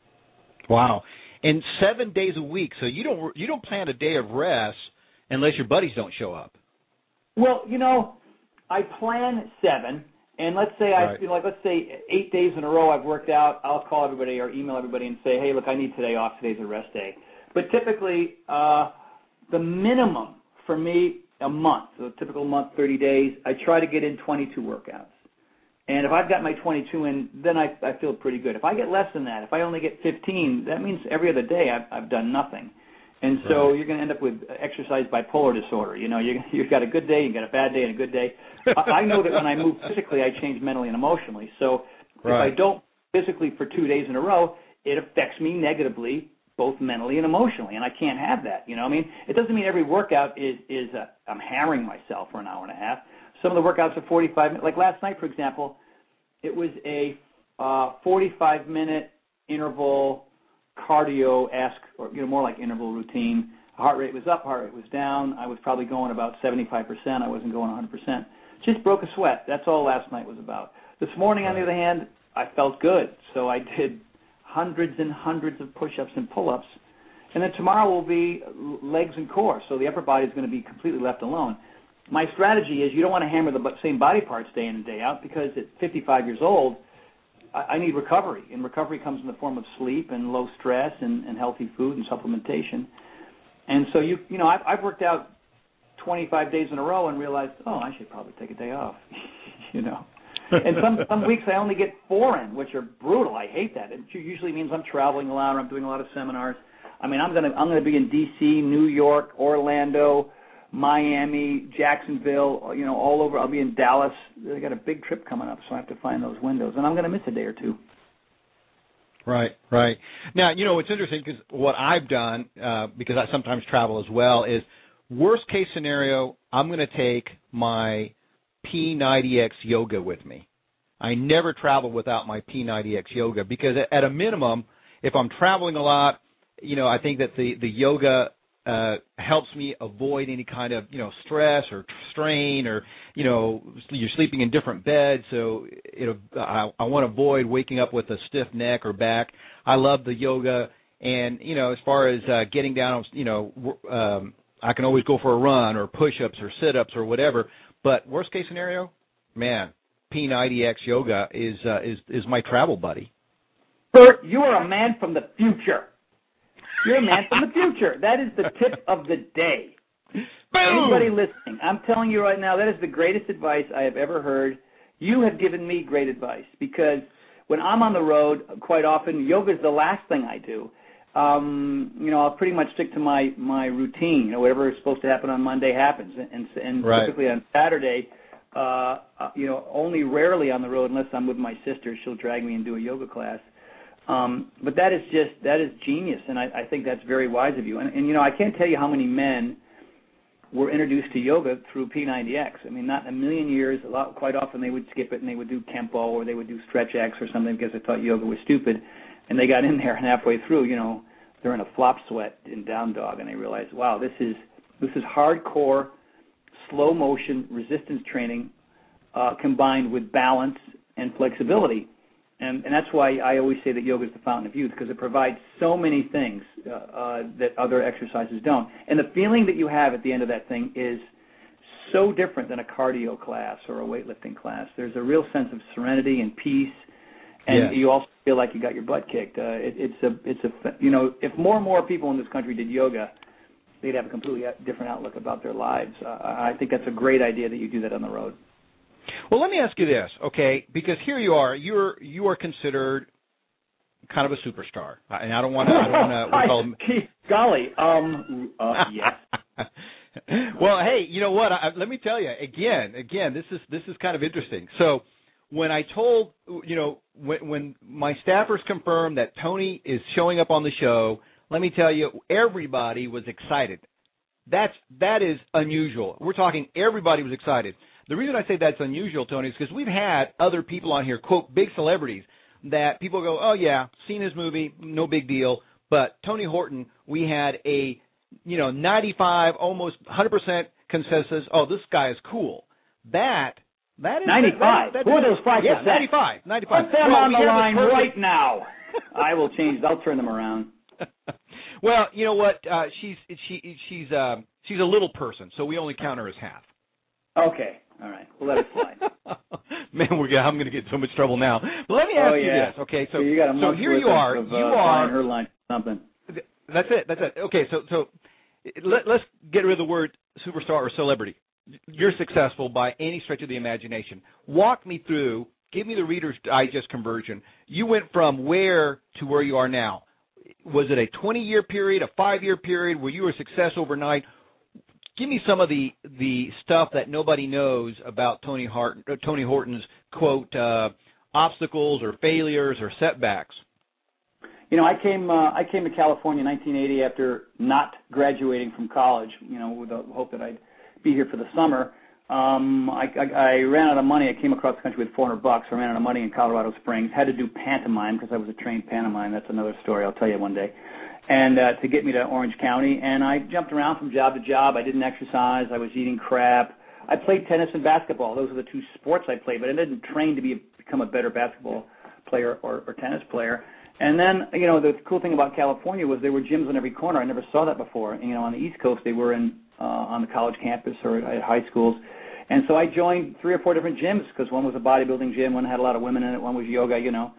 Wow, and seven days a week. So you don't you don't plan a day of rest unless your buddies don't show up.
Well, you know, I plan seven. And let's say I
right.
feel like let's say eight days in a row I've worked out. I'll call everybody or email everybody and say, hey, look, I need today off. Today's a rest day. But typically, uh, the minimum for me a month, so a typical month, thirty days, I try to get in twenty-two workouts. And if I've got my twenty-two in, then I, I feel pretty good. If I get less than that, if I only get fifteen, that means every other day I've, I've done nothing. And so right. you're going to end up with exercise bipolar disorder. You know, you, you've got a good day, you've got a bad day, and a good day. I, I know that when I move physically, I change mentally and emotionally. So right. if I don't physically for two days in a row, it affects me negatively, both mentally and emotionally, and I can't have that. You know, I mean, it doesn't mean every workout is is uh, I'm hammering myself for an hour and a half. Some of the workouts are forty-five minutes. Like last night, for example, it was a uh, forty-five minute interval cardio-esque, or you know, more like interval routine. Heart rate was up, heart rate was down. I was probably going about seventy-five percent. I wasn't going one hundred percent. Just broke a sweat. That's all last night was about. This morning, on the other hand, I felt good, so I did hundreds and hundreds of push-ups and pull-ups. And then tomorrow will be legs and core, so the upper body is going to be completely left alone. My strategy is you don't want to hammer the same body parts day in and day out, because at fifty-five years old, I, I need recovery, and recovery comes in the form of sleep and low stress and, and healthy food and supplementation. And so you you know I've, I've worked out twenty-five days in a row and realized, oh, I should probably take a day off, you know. And some some weeks I only get four in, which are brutal. I hate that. It usually means I'm traveling a lot or I'm doing a lot of seminars. I mean, I'm gonna I'm gonna be in D C, New York, Orlando, Miami, Jacksonville, you know, all over. I'll be in Dallas. I got a big trip coming up, so I have to find those windows, and I'm gonna miss a day or two.
Right, right. Now, you know, it's interesting because what I've done, uh, because I sometimes travel as well, is worst case scenario, I'm going to take my P ninety X yoga with me. I never travel without my P ninety X yoga because at a minimum, if I'm traveling a lot, you know, I think that the, the yoga uh, helps me avoid any kind of, you know, stress or strain or, you know, you're sleeping in different beds. So it, I, I want to avoid waking up with a stiff neck or back. I love the yoga. And, you know, as far as uh, getting down, you know, um, I can always go for a run or push-ups or sit-ups or whatever. But worst case scenario, man, P ninety X yoga is uh, is is my travel buddy.
Bert, you are a man from the future. You're a man from the future. That is the tip of the day.
Boom!
Anybody listening, I'm telling you right now, that is the greatest advice I have ever heard. You have given me great advice because when I'm on the road, quite often, yoga is the last thing I do. Um, you know, I'll pretty much stick to my, my routine. You know, whatever is supposed to happen on Monday happens. And, and
right.
typically on Saturday, uh, you know, only rarely on the road unless I'm with my sister. She'll drag me and do a yoga class. Um, but that is just, that is genius, and I, I think that's very wise of you. And, and, you know, I can't tell you how many men were introduced to yoga through P ninety X. I mean, not in a million years. A lot, quite often they would skip it and they would do Kempo or they would do Stretch X or something because they thought yoga was stupid. And they got in there and halfway through, you know, they're in a flop sweat in down dog and they realized, wow, this is this is hardcore, slow motion resistance training uh, combined with balance and flexibility. And, and that's why I always say that yoga is the fountain of youth, because it provides so many things uh, uh, that other exercises don't. And the feeling that you have at the end of that thing is so different than a cardio class or a weightlifting class. There's a real sense of serenity and peace, and
yeah.
you also feel like you got your butt kicked. Uh, it, it's a, it's a, you know, if more and more people in this country did yoga, they'd have a completely different outlook about their lives. Uh, I think that's a great idea that you do that on the road.
Well, let me ask you this, okay? Because here you are, you're you are considered kind of a superstar, and I don't want to. I don't want to.
Golly, um, uh, yes.
Well, hey, you know what? I, let me tell you again. Again, this is this is kind of interesting. So, when I told you know when when my staffers confirmed that Tony is showing up on the show, let me tell you, everybody was excited. That's that is unusual. We're talking everybody was excited. The reason I say that's unusual, Tony, is because we've had other people on here, quote, big celebrities, that people go, oh, yeah, seen his movie, no big deal. But Tony Horton, we had a, you know, ninety-five, almost one hundred percent consensus, oh, this guy is cool. That, that is...
ninety-five?
That, that,
Who are those five percent?
Yeah, ninety-five. ninety-five.
Put them
well,
on the line
perfect...
right now. I will change. I'll turn them around.
Well, you know what? Uh, she's she she's uh, she's a little person, so we only count her as half.
Okay. All right. We'll let it slide.
Man, we're gonna, I'm going to get in so much trouble now. But let me ask
oh,
you
yeah.
this. Okay, so,
so, you got a
so here you are.
Of, uh,
you are.
her lunch, something.
That's it. That's it. Okay, so so let, let's get rid of the word superstar or celebrity. You're successful by any stretch of the imagination. Walk me through. Give me the Reader's Digest conversion. You went from where to where you are now. Was it a twenty-year period, a five-year period? Were you a success overnight? Give me some of the, the stuff that nobody knows about Tony Horton, Tony Horton's, quote, uh, obstacles or failures or setbacks.
You know, I came uh, I came to California in nineteen eighty after not graduating from college, you know, with the hope that I'd be here for the summer. Um, I, I, I ran out of money. I came across the country with four hundred bucks. I ran out of money in Colorado Springs. Had to do pantomime because I was a trained pantomime. That's another story I'll tell you one day. And uh, to get me to Orange County, and I jumped around from job to job. I didn't exercise. I was eating crap. I played tennis and basketball. Those are the two sports I played, but I didn't train to be become a better basketball player or, or tennis player. And then, you know, the cool thing about California was there were gyms on every corner. I never saw that before. And, you know, on the East Coast, they were in uh, on the college campus or at high schools. And so I joined three or four different gyms because one was a bodybuilding gym, one had a lot of women in it, one was yoga, you know.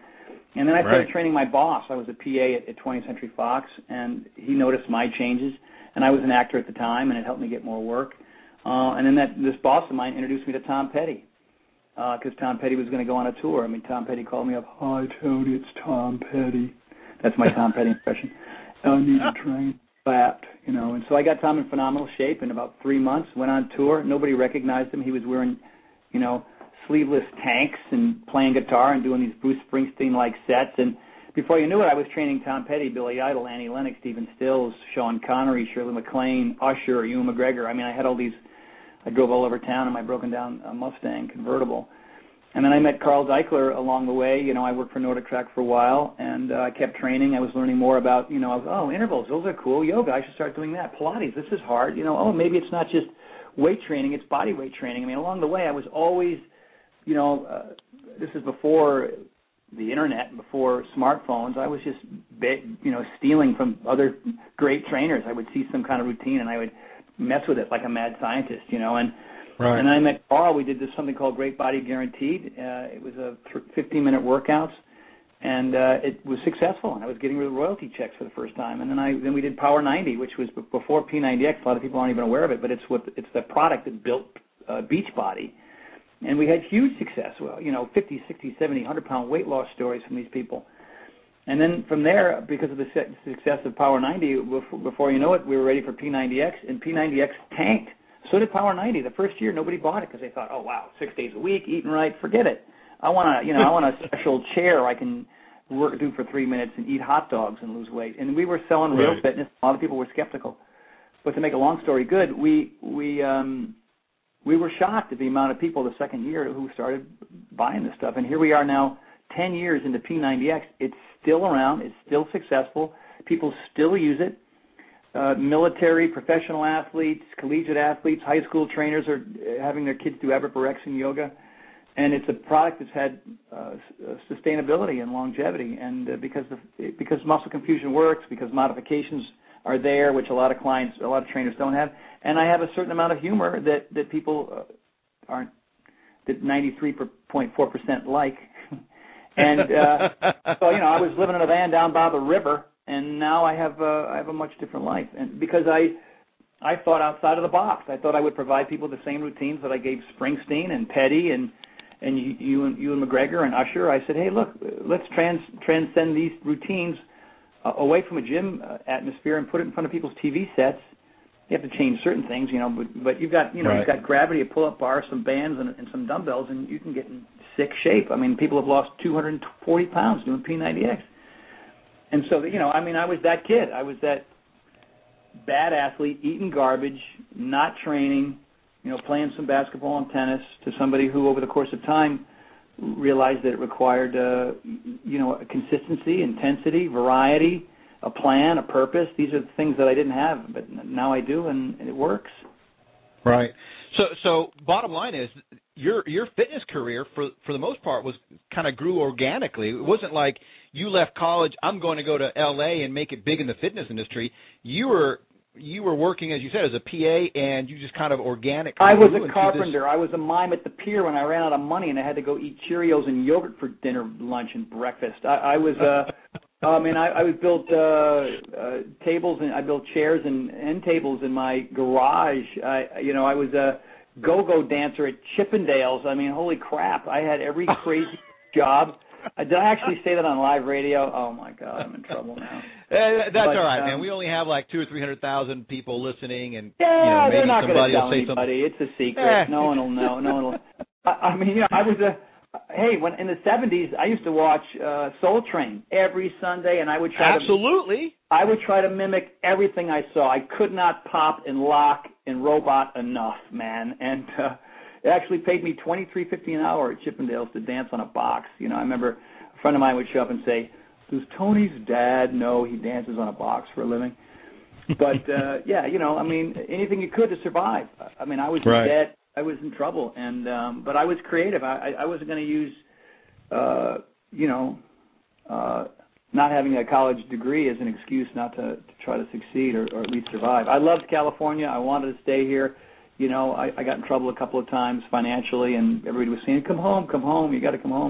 And then I started
Right.
training my boss. I was a P A at, at twentieth Century Fox, and he noticed my changes. And I was an actor at the time, and it helped me get more work. Uh, and then that this boss of mine introduced me to Tom Petty, because uh, Tom Petty was going to go on a tour. I mean, Tom Petty called me up, "Hi, Tony, it's Tom Petty." That's my Tom Petty impression. "I need to train fat," you know. And so I got Tom in phenomenal shape in about three months, went on tour. Nobody recognized him. He was wearing, you know, sleeveless tanks and playing guitar and doing these Bruce Springsteen-like sets. And before you knew it, I was training Tom Petty, Billy Idol, Annie Lennox, Stephen Stills, Sean Connery, Shirley MacLaine, Usher, Ewan McGregor. I mean, I had all these. I drove all over town in my broken-down uh, Mustang convertible. And then I met Carl Deichler along the way. You know, I worked for Nordic Track for a while, and uh, I kept training. I was learning more about, you know, I was, oh, intervals, those are cool. Yoga, I should start doing that. Pilates, this is hard. You know, oh, maybe it's not just weight training, it's body weight training. I mean, along the way, I was always, you know, uh, this is before the internet, before smartphones. I was just, you know, stealing from other great trainers. I would see some kind of routine, and I would mess with it like a mad scientist, you know. And
right.
and then I met Carl. We did this something called Great Body Guaranteed. Uh, it was a fifteen-minute workouts, and uh, it was successful. And I was getting royalty checks for the first time. And then I then we did Power ninety, which was before P ninety X. A lot of people aren't even aware of it, but it's what it's the product that built uh, Beachbody. And we had huge success. Well, you know, fifty, sixty, seventy, one hundred pound weight loss stories from these people. And then from there, because of the success of Power ninety, before you know it, we were ready for P ninety X, and P ninety X tanked. So did Power ninety. The first year, nobody bought it because they thought, oh, wow, six days a week, eating right, forget it. I want to, you know, I want a special chair I can work, do for three minutes and eat hot dogs and lose weight. And we were selling real
Right.
fitness. A lot of people were skeptical. But to make a long story good, we we um, we were shocked at the amount of people the second year who started buying this stuff. And here we are now, ten years into P ninety X. It's still around. It's still successful. People still use it. Uh, military, professional athletes, collegiate athletes, high school trainers are having their kids do Aerobirexion yoga. And it's a product that's had uh, sustainability and longevity. And uh, because the, because muscle confusion works, because modifications are there, which a lot of clients, a lot of trainers don't have. And I have a certain amount of humor that, that people uh, aren't, that ninety-three point four percent like. And uh, so, you know, I was living in a van down by the river, and now I have uh, I have a much different life. And because I I thought outside of the box, I thought I would provide people the same routines that I gave Springsteen and Petty and and you, you and Ewan McGregor and Usher. I said, hey, look, let's trans transcend these routines uh, away from a gym uh, atmosphere and put it in front of people's T V sets. You have to change certain things, you know, but, but you've got, you know,
Right.
you've got gravity, a pull-up bar, some bands, and, and some dumbbells, and you can get in sick shape. I mean, people have lost two hundred forty pounds doing P ninety X. And so, you know, I mean, I was that kid. I was that bad athlete, eating garbage, not training, you know, playing some basketball and tennis, to somebody who, over the course of time, realized that it required, uh, you know, a consistency, intensity, variety, a plan, a purpose. These are the things that I didn't have, but now I do, and, and it works.
Right. So, so bottom line is, your your fitness career, for for the most part, was kind of grew organically. It wasn't like you left college, I'm going to go to L A and make it big in the fitness industry. You were you were working, as you said, as a P A, and you just kind of organically.
I was
grew
a
into
carpenter.
this-
I was a mime at the pier when I ran out of money, and I had to go eat Cheerios and yogurt for dinner, lunch, and breakfast. I, I was. Uh, I mean, I, I was built uh, uh, tables, and I built chairs and end tables in my garage. I, you know, I was a go-go dancer at Chippendales. I mean, holy crap! I had every crazy job. Uh, did I actually say that on live radio? Oh my God, I'm in trouble now.
Uh, that's
But,
all right,
um,
man. We only have like two or three hundred thousand people listening, and
Yeah,
you know, maybe
they're not
somebody
going to
will
tell
say something.
anybody. It's a secret.
Eh.
No one will know. No one will. I, I mean, you know, I was a. Hey, when in the seventies, I used to watch uh, Soul Train every Sunday, and I would try
Absolutely.
to. I would try to mimic everything I saw. I could not pop and lock and robot enough, man, and uh, it actually paid me twenty-three fifty an hour at Chippendales to dance on a box. You know, I remember a friend of mine would show up and say, "Does Tony's dad know he dances on a box for a living?" But uh, yeah, you know, I mean, anything you could to survive. I mean, I was
Right.
in debt. I was in trouble, and um, but I was creative. I, I wasn't going to use, uh, you know, uh, not having a college degree as an excuse not to, to try to succeed or, or at least survive. I loved California. I wanted to stay here. You know, I, I got in trouble a couple of times financially, and everybody was saying, "Come home, come home. You got to come home."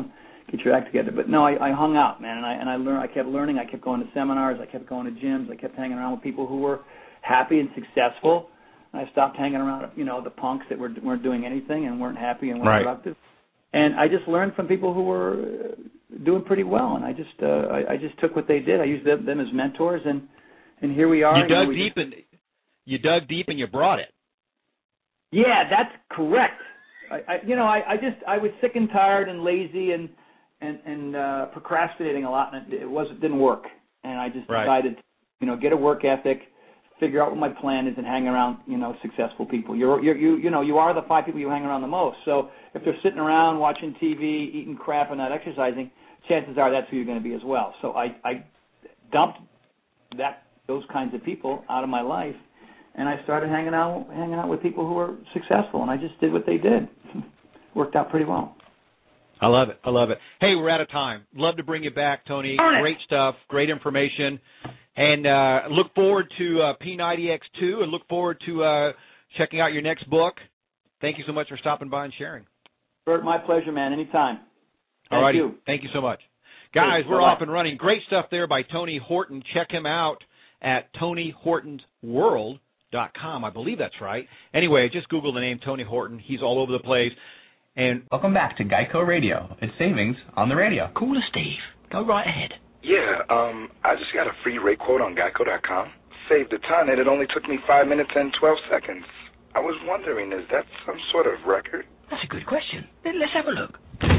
get your act together. But no, I, I hung out, man, and I and I learned. I kept learning. I kept going to seminars. I kept going to gyms. I kept hanging around with people who were happy and successful. And I stopped hanging around, you know, the punks that were, weren't doing anything and weren't happy and weren't
right.
productive. And I just learned from people who were doing pretty well, and I just uh, I, I just took what they did. I used them, them as mentors, and and here we are.
You dug
you know,
deep
just,
and you dug deep and you brought it.
Yeah, that's correct. I, I you know I, I just I was sick and tired and lazy and and and uh, procrastinating a lot, and it, it wasn't didn't work. And I just
right.
decided, you know, get a work ethic, figure out what my plan is, and hang around, you know, successful people. You're, you're, you, you know, you are the five people you hang around the most. So if they're sitting around watching T V, eating crap, and not exercising, chances are that's who you're going to be as well. So I, I dumped that those kinds of people out of my life, and I started hanging out, hanging out with people who were successful, and I just did what they did. Worked out pretty well.
I love it. I love it. Hey, we're out of time. Love to bring you back, Tony. Great stuff. Great information. And uh, look forward to uh, P ninety X two, and look forward to uh, checking out your next book. Thank you so much for stopping by and sharing.
Bert, my pleasure, man. Anytime.
All righty.
You.
Thank you so much. Guys,
hey,
we're
bye-bye.
off and running. Great stuff there by Tony Horton. Check him out at tony hortons world dot com. I believe that's right. Anyway, just Google the name Tony Horton. He's all over the place. And
welcome back to Geico Radio. It's savings on the radio.
Call us, Steve. Go right ahead.
Yeah, um, I just got a free rate quote on geico dot com. Saved a ton, and it only took me five minutes and twelve seconds. I was wondering, is that some sort of record?
That's a good question. Let's have a look.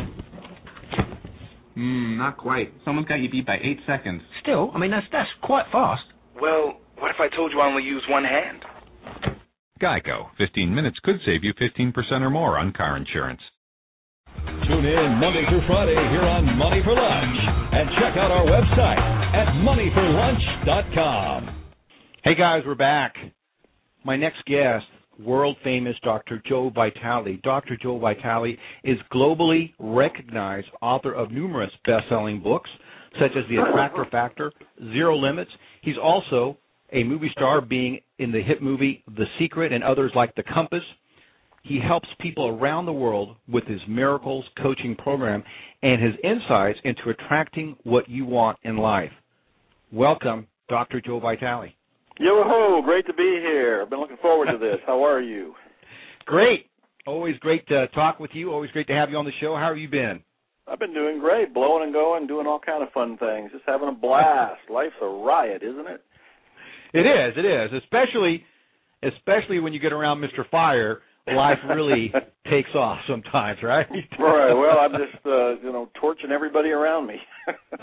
Hmm, not quite. Someone's got you beat by eight seconds.
Still, I mean, that's that's quite fast.
Well, what if I told you I only use one hand?
Geico. fifteen minutes could save you fifteen percent or more on car insurance.
Tune in Monday through Friday here on Money for Lunch, and check out our website at money for lunch dot com.
Hey, guys, we're back. My next guest, world-famous Doctor Joe Vitale. Doctor Joe Vitale is globally recognized author of numerous best-selling books, such as The Attractor Factor, Zero Limits. He's also a movie star, being in the hit movie The Secret and others like The Compass. He helps people around the world with his Miracles coaching program and his insights into attracting what you want in life. Welcome, Doctor Joe Vitale.
Yo-ho, great to be here. I've been looking forward to this. How are you?
Great. Always great to talk with you. Always great to have you on the show. How have you been?
I've been doing great, blowing and going, doing all kind of fun things, just having a blast. Life's a riot, isn't it?
It is, it is, especially especially when you get around Mister Fire. Life really takes off sometimes, right?
Right. Well, I'm just, uh, you know, torching everybody around me in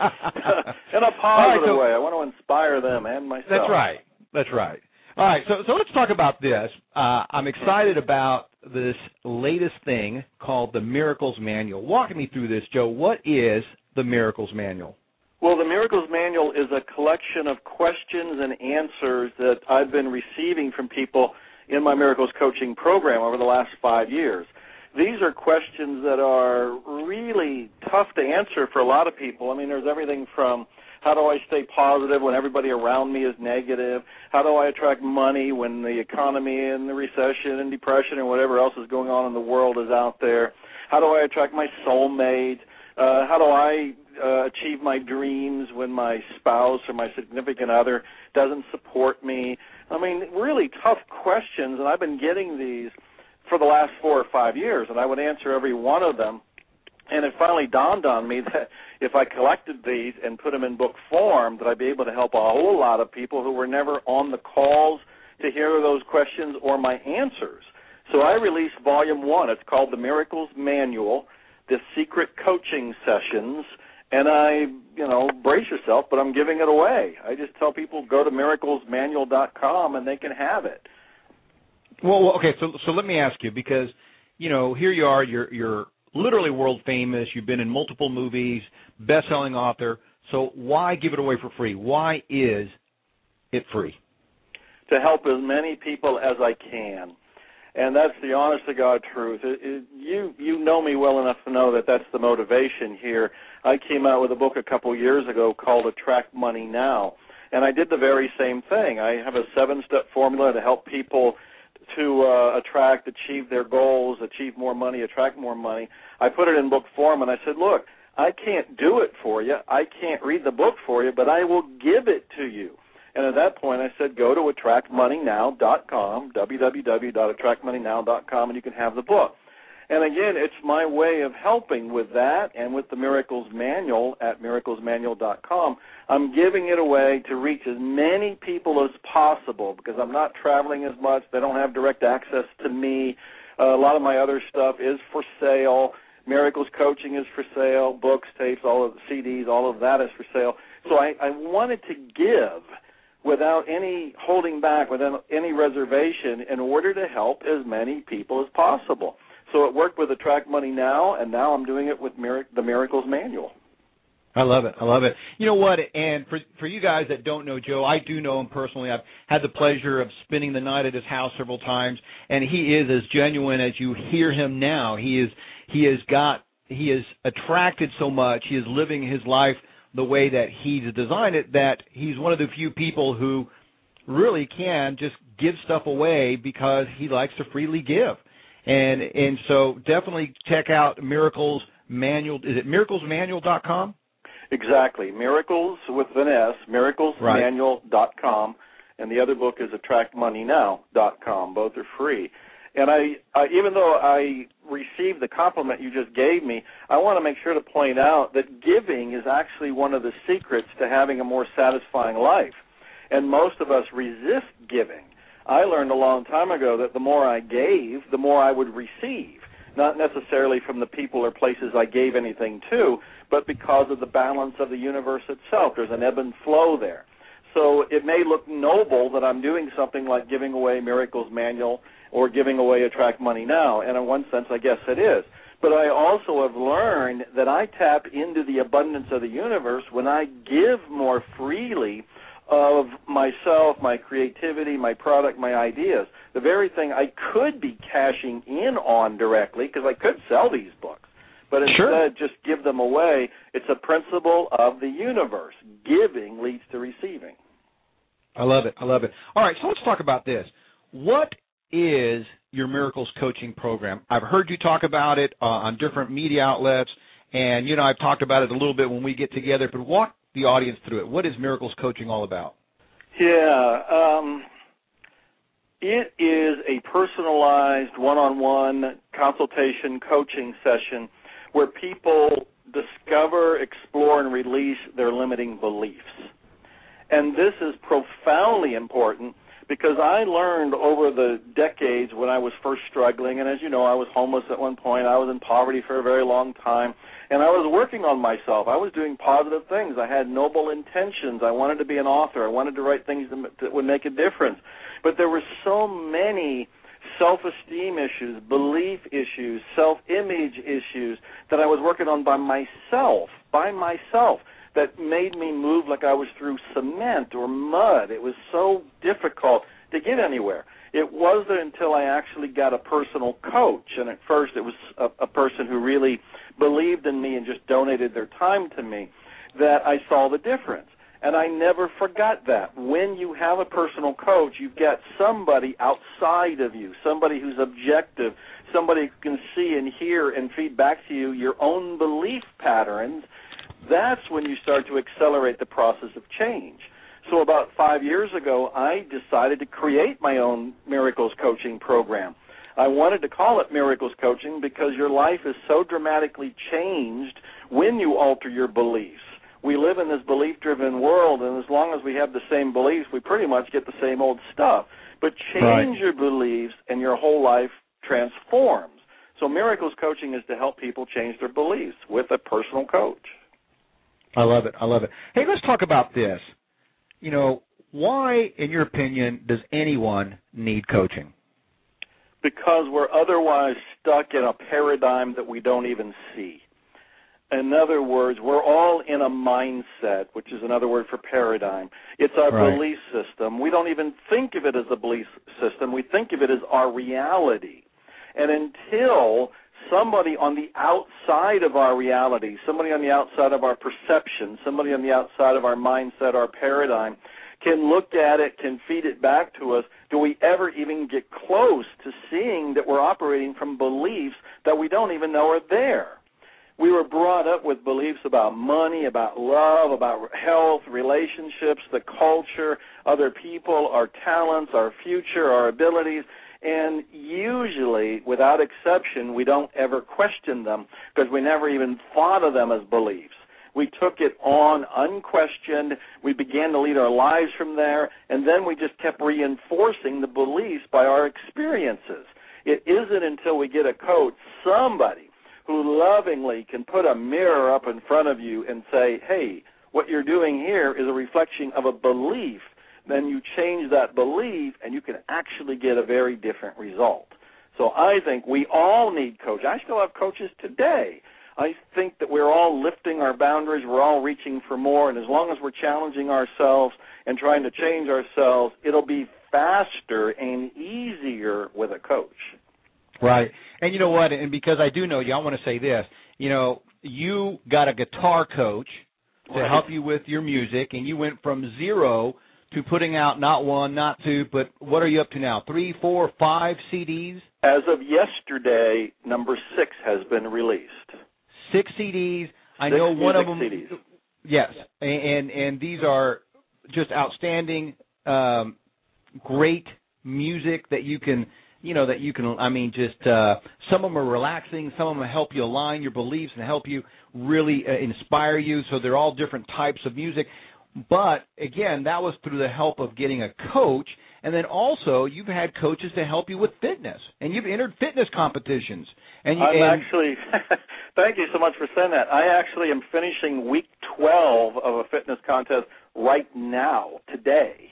a positive
right, so,
way. I want to inspire them and myself.
That's right. That's right. All right. So, so let's talk about this. Uh, I'm excited about this latest thing called the Miracles Manual. Walk me through this, Joe. What is the Miracles Manual?
Well, the Miracles Manual is a collection of questions and answers that I've been receiving from people in my Miracles coaching program over the last five years. These are questions that are really tough to answer for a lot of people. I mean, there's everything from how do I stay positive when everybody around me is negative? How do I attract money when the economy and the recession and depression and whatever else is going on in the world is out there? How do I attract my soulmate? Uh, how do I uh, achieve my dreams when my spouse or my significant other doesn't support me? I mean, really tough questions, and I've been getting these for the last four or five years, and I would answer every one of them. And it finally dawned on me that if I collected these and put them in book form, that I'd be able to help a whole lot of people who were never on the calls to hear those questions or my answers. So I released volume one. It's called The Miracles Manual, The Secret Coaching Sessions. And I, you know, brace yourself, but I'm giving it away. I just tell people go to miracles manual dot com and they can have it.
Well, well, okay, so so let me ask you, because, you know, here you are, you're you're literally world famous, you've been in multiple movies, best-selling author, so why give it away for free? Why is it free?
To help as many people as I can. And that's the honest-to-God truth. It, it, you you know me well enough to know that that's the motivation here. I came out with a book a couple years ago called Attract Money Now, and I did the very same thing. I have a seven-step formula to help people to uh, attract, achieve their goals, achieve more money, attract more money. I put it in book form, and I said, look, I can't do it for you. I can't read the book for you, but I will give it to you. And at that point, I said, go to attract money now dot com, w w w dot attract money now dot com, and you can have the book. And again, it's my way of helping with that and with the Miracles Manual at miracles manual dot com. I'm giving it away to reach as many people as possible because I'm not traveling as much. They don't have direct access to me. Uh, a lot of my other stuff is for sale. Miracles Coaching is for sale, books, tapes, all of the C Ds, all of that is for sale. So I, I wanted to give without any holding back, without any reservation, in order to help as many people as possible. So it worked with Attract Money Now, and now I'm doing it with Mir- the Miracles Manual.
I love it. I love it. You know what? And for for you guys that don't know Joe, I do know him personally. I've had the pleasure of spending the night at his house several times, and he is as genuine as you hear him now. He is he has got he is attracted so much. He is living his life the way that he's designed it. That he's one of the few people who really can just give stuff away because he likes to freely give. And and so definitely check out Miracles Manual. Is it miracles manual dot com?
Exactly. Miracles with an S, miracles manual dot com, and the other book is attract money now dot com. Both are free. And I, I, even though I received the compliment you just gave me, I want to make sure to point out that giving is actually one of the secrets to having a more satisfying life. And most of us resist giving. I learned a long time ago that the more I gave, the more I would receive, not necessarily from the people or places I gave anything to, but because of the balance of the universe itself. There's an ebb and flow there. So it may look noble that I'm doing something like giving away Miracles Manual or giving away Attract Money Now, and in one sense I guess it is. But I also have learned that I tap into the abundance of the universe when I give more freely of myself, my creativity, my product, my ideas. The very thing I could be cashing in on directly, because I could sell these books, but instead
sure.
just give them away. It's a principle of the universe. Giving leads to receiving.
I love it. I love it. All right, so let's talk about this. What is your Miracles Coaching Program? I've heard you talk about it uh, on different media outlets, and, you know, I've talked about it a little bit when we get together, but walk the audience through it. What is Miracles Coaching all about?
Yeah, um, it is a personalized one-on-one consultation coaching session where people discover, explore, and release their limiting beliefs. And this is profoundly important because I learned over the decades when I was first struggling, and as you know, I was homeless at one point. I was in poverty for a very long time, and I was working on myself. I was doing positive things. I had noble intentions. I wanted to be an author. I wanted to write things that would make a difference. But there were so many self-esteem issues, belief issues, self-image issues that I was working on by myself, by myself. that made me move like I was through cement or mud. It was so difficult to get anywhere. It wasn't until I actually got a personal coach, and at first it was a, a person who really believed in me and just donated their time to me, that I saw the difference. And I never forgot that. When you have a personal coach, you've got somebody outside of you, somebody who's objective, somebody who can see and hear and feed back to you your own belief patterns. That's when you start to accelerate the process of change. So about five years ago, I decided to create my own Miracles Coaching program. I wanted to call it Miracles Coaching because your life is so dramatically changed when you alter your beliefs. We live in this belief-driven world, and as long as we have the same beliefs, we pretty much get the same old stuff. But change right. your beliefs, and your whole life transforms. So Miracles Coaching is to help people change their beliefs with a personal coach.
I love it. I love it. Hey, let's talk about this. You know, why, in your opinion, does anyone need coaching?
Because we're otherwise stuck in a paradigm that we don't even see. In other words, we're all in a mindset, which is another word for paradigm. It's our right. belief system. We don't even think of it as a belief system. We think of it as our reality. And until somebody on the outside of our reality, somebody on the outside of our perception, somebody on the outside of our mindset, our paradigm, can look at it, can feed it back to us, do we ever even get close to seeing that we're operating from beliefs that we don't even know are there? We were brought up with beliefs about money, about love, about health, relationships, the culture, other people, our talents, our future, our abilities. And usually, without exception, we don't ever question them because we never even thought of them as beliefs. We took it on unquestioned. We began to lead our lives from there, and then we just kept reinforcing the beliefs by our experiences. It isn't until we get a coach, somebody who lovingly can put a mirror up in front of you and say, hey, what you're doing here is a reflection of a belief. Then you change that belief, and you can actually get a very different result. So I think we all need coaches. I still have coaches today. I think that we're all lifting our boundaries. We're all reaching for more, and as long as we're challenging ourselves and trying to change ourselves, it'll be faster and easier with a coach.
Right. And you know what? And because I do know you, I want to say this. You know, you got a guitar coach to
Right.
help you with your music, and you went from zero to putting out not one, not two, but what are you up to now? Three, four, five C Ds?
As of yesterday, number six has been released.
Six C Ds. I
Six
know one of
music
them.
C Ds.
Yes, and and these are just outstanding, um, great music that you can, you know, that you can. I mean, just uh, some of them are relaxing. Some of them help you align your beliefs and help you really uh, inspire you. So they're all different types of music. But again, that was through the help of getting a coach. And then also, you've had coaches to help you with fitness, and you've entered fitness competitions. And you,
I'm
and,
actually, thank you so much for saying that. I actually am finishing week twelve of a fitness contest right now, today.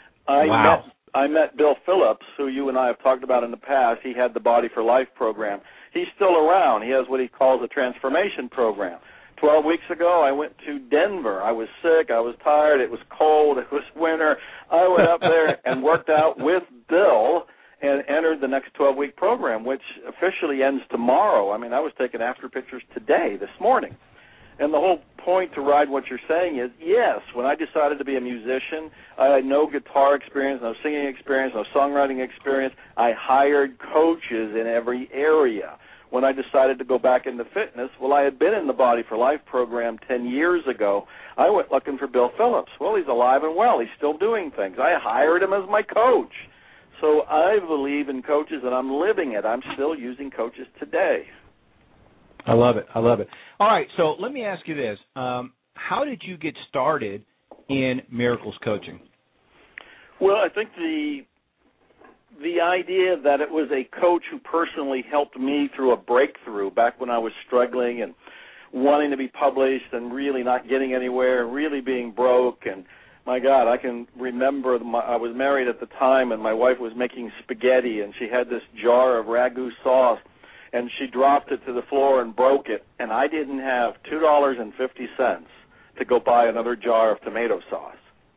I
wow.
met I met Bill Phillips, who you and I have talked about in the past. He had the Body for Life program. He's still around. He has what he calls a transformation program. Twelve weeks ago, I went to Denver. I was sick. I was tired. It was cold. It was winter. I went up there and worked out with Bill and entered the next twelve-week program, which officially ends tomorrow. I mean, I was taking after pictures today, this morning. And the whole point to ride what you're saying is, yes, when I decided to be a musician, I had no guitar experience, no singing experience, no songwriting experience. I hired coaches in every area. When I decided to go back into fitness, well, I had been in the Body for Life program ten years ago. I went looking for Bill Phillips. Well, he's alive and well. He's still doing things. I hired him as my coach. So I believe in coaches, and I'm living it. I'm still using coaches today.
I love it. I love it. All right, so let me ask you this. Um, how did you get started in Miracles Coaching?
Well, I think the the idea that it was a coach who personally helped me through a breakthrough back when I was struggling and wanting to be published and really not getting anywhere, really being broke. And, my God, I can remember my, I was married at the time, and my wife was making spaghetti, and she had this jar of ragu sauce, and she dropped it to the floor and broke it, and I didn't have two dollars and fifty cents to go buy another jar of tomato sauce.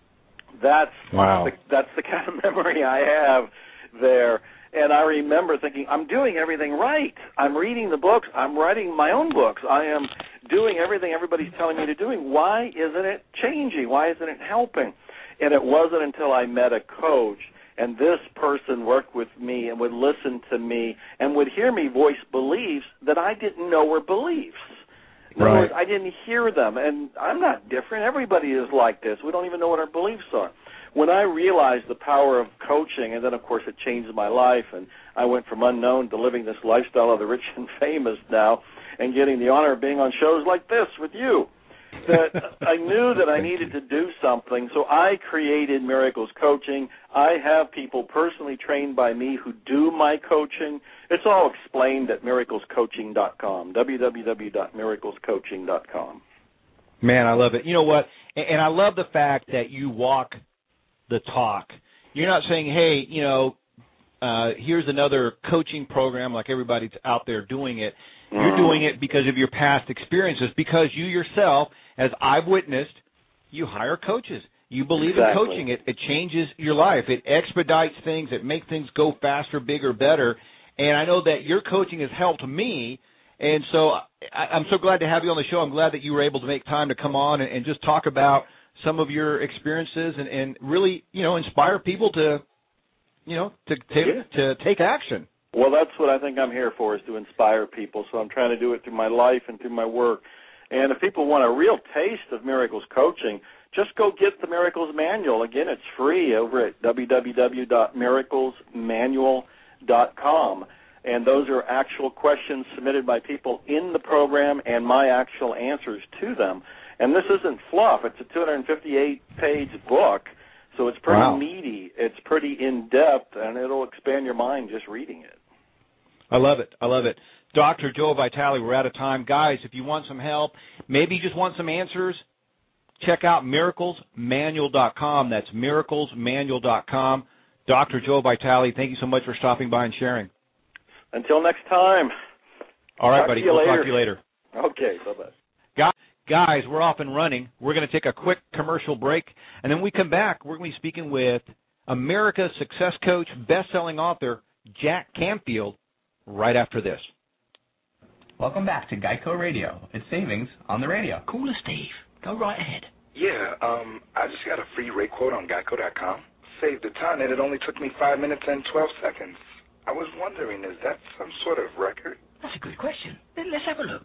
That's
wow.
the, that's the kind of memory I have there. And I remember thinking, I'm doing everything right. I'm reading the books. I'm writing my own books. I am doing everything everybody's telling me to do. Why isn't it changing? Why isn't it helping? And it wasn't until I met a coach, and this person worked with me and would listen to me and would hear me voice beliefs that I didn't know were beliefs. In other words, I didn't hear them, and I'm not different. Everybody is like this. We don't even know what our beliefs are. When I realized the power of coaching, and then, of course, it changed my life, and I went from unknown to living this lifestyle of the rich and famous now and getting the honor of being on shows like this with you, that I knew that I needed to do something, so I created Miracles Coaching. I have people personally trained by me who do my coaching. It's all explained at miracles coaching dot com, w w w dot miracles coaching dot com.
Man, I love it. You know what? And I love the fact that you walk the talk. You're not saying, hey, you know, uh, here's another coaching program like everybody's out there doing it. You're doing it because of your past experiences, because you yourself, as I've witnessed, you hire coaches. You believe
exactly.
in coaching. It, it changes your life. It expedites things. It makes things go faster, bigger, better. And I know that your coaching has helped me. And so I, I'm so glad to have you on the show. I'm glad that you were able to make time to come on and, and just talk about some of your experiences and, and really, you know, inspire people to, you know, to, to,
yeah.
to take action.
Well, that's what I think I'm here for, is to inspire people. So I'm trying to do it through my life and through my work. And if people want a real taste of Miracles Coaching, just go get the Miracles Manual. Again, it's free over at w w w dot miracles manual dot com. And those are actual questions submitted by people in the program and my actual answers to them. And this isn't fluff. It's a two hundred fifty-eight page book, so it's pretty
wow.
meaty. It's pretty in-depth, and it'll expand your mind just reading it.
I love it. I love it. Doctor Joe Vitale, we're out of time. Guys, if you want some help, maybe you just want some answers, check out miracles manual dot com. That's miracles manual dot com. Doctor Joe Vitale, thank you so much for stopping by and sharing.
Until next time.
All right,
talk
buddy.
To you
we'll
later.
talk to you later.
Okay, bye-bye.
Guys, we're off and running. We're going to take a quick commercial break, and then we come back. We're going to be speaking with America's success coach, best-selling author, Jack Canfield, right after this.
Welcome back to Geico Radio. It's savings on the radio.
Call us, Steve. Go right ahead.
Yeah, um, I just got a free rate quote on geico dot com. Saved a ton, and it only took me five minutes and twelve seconds. I was wondering, is that some sort of record?
That's a good question. Let's have a look.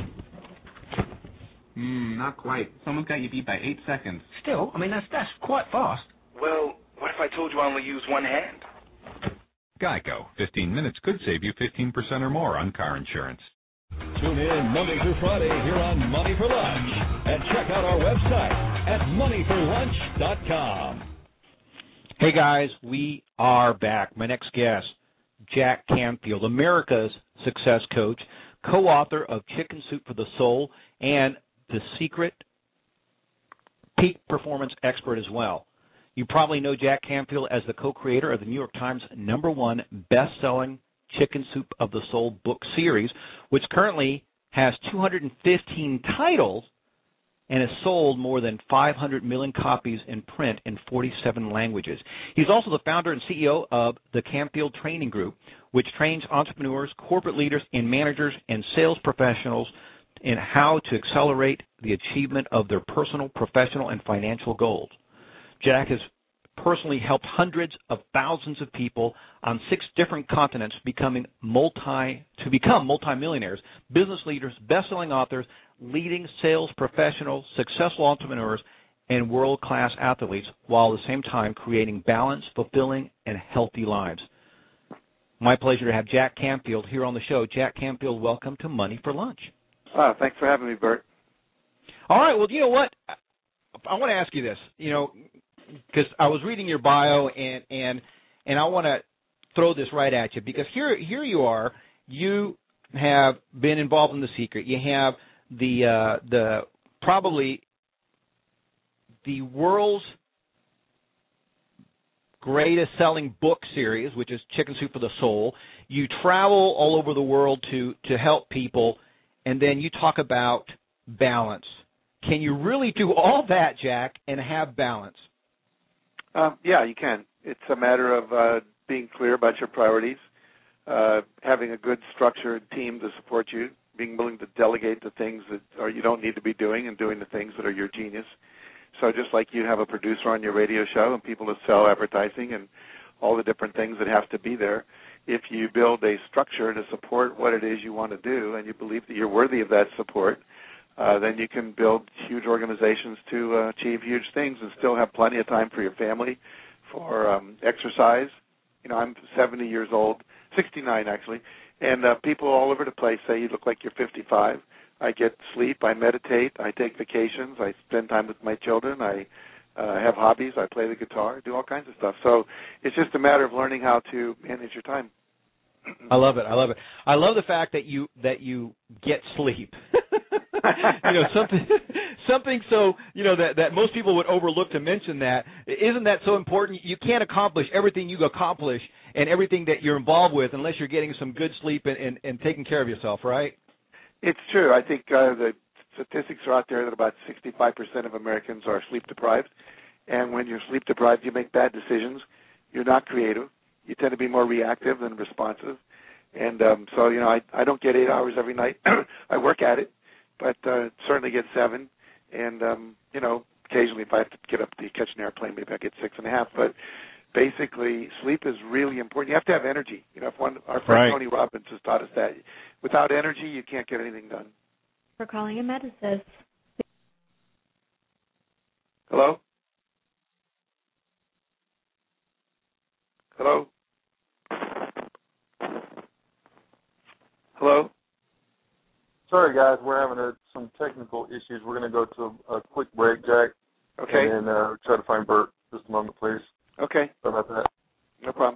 Hmm, not quite. Someone's got you beat by eight seconds.
Still, I mean, that's that's quite fast.
Well, what if I told you I only use one hand?
Geico. fifteen minutes could save you fifteen percent or more on car insurance.
Tune in Monday through Friday here on Money for Lunch. And check out our website at money for lunch dot com.
Hey, guys, we are back. My next guest, Jack Canfield, America's success coach, co-author of Chicken Soup for the Soul and The Secret, peak performance expert as well. You probably know Jack Canfield as the co-creator of the New York Times number one best-selling Chicken Soup of the Soul book series, which currently has two hundred fifteen titles and has sold more than five hundred million copies in print in forty-seven languages. He's also the founder and C E O of the Canfield Training Group, which trains entrepreneurs, corporate leaders, and managers and sales professionals in how to accelerate the achievement of their personal, professional, and financial goals. Jack has personally helped hundreds of thousands of people on six different continents becoming multi to become multimillionaires, business leaders, best-selling authors, leading sales professionals, successful entrepreneurs, and world-class athletes, while at the same time creating balanced, fulfilling, and healthy lives. My pleasure to have Jack Canfield here on the show. Jack Canfield, welcome to Money for Lunch.
Oh, thanks for having me, Bert.
All right. Well, you know what? I want to ask you this, you know, because I was reading your bio, and and and I want to throw this right at you, because here here you are. You have been involved in The Secret. You have the uh, the probably the world's greatest selling book series, which is Chicken Soup for the Soul. You travel all over the world to to help people, and then you talk about balance. Can you really do all that, Jack, and have balance?
Um, yeah, you can. It's a matter of uh, being clear about your priorities, uh, having a good structured team to support you, being willing to delegate the things that or you don't need to be doing, and doing the things that are your genius. So just like you have a producer on your radio show and people to sell advertising and all the different things that have to be there, if you build a structure to support what it is you want to do and you believe that you're worthy of that support, Uh, then you can build huge organizations to uh, achieve huge things and still have plenty of time for your family, for um, exercise. You know, I'm seventy years old, sixty-nine actually, and uh, people all over the place say you look like you're fifty-five. I get sleep, I meditate, I take vacations, I spend time with my children, I uh, have hobbies, I play the guitar, do all kinds of stuff. So it's just a matter of learning how to manage your time.
I love it. I love it. I love the fact that you that you get sleep. you know, something something so, you know, that, that most people would overlook to mention that. Isn't that so important? You can't accomplish everything you accomplish and everything that you're involved with unless you're getting some good sleep and, and, and taking care of yourself, right?
It's true. I think uh, the statistics are out there that about sixty-five percent of Americans are sleep deprived. And when you're sleep deprived, you make bad decisions. You're not creative. You tend to be more reactive than responsive. And um, so, you know, I, I don't get eight hours every night. I work at it, but uh, certainly get seven. And, um, you know, occasionally if I have to get up to catch an airplane, maybe I get six and a half. But basically sleep is really important. You have to have energy. You know, if one, our friend
Right.
Tony Robbins has taught us that. Without energy, you can't get anything done.
For calling a medicine.
Hello? Hello? Hello?
Sorry, guys, we're having a, some technical issues. We're going to go to a, a quick break, Jack.
Okay.
And then uh, try to find Bert. Just a moment, please.
Okay.
Sorry about that.
No problem.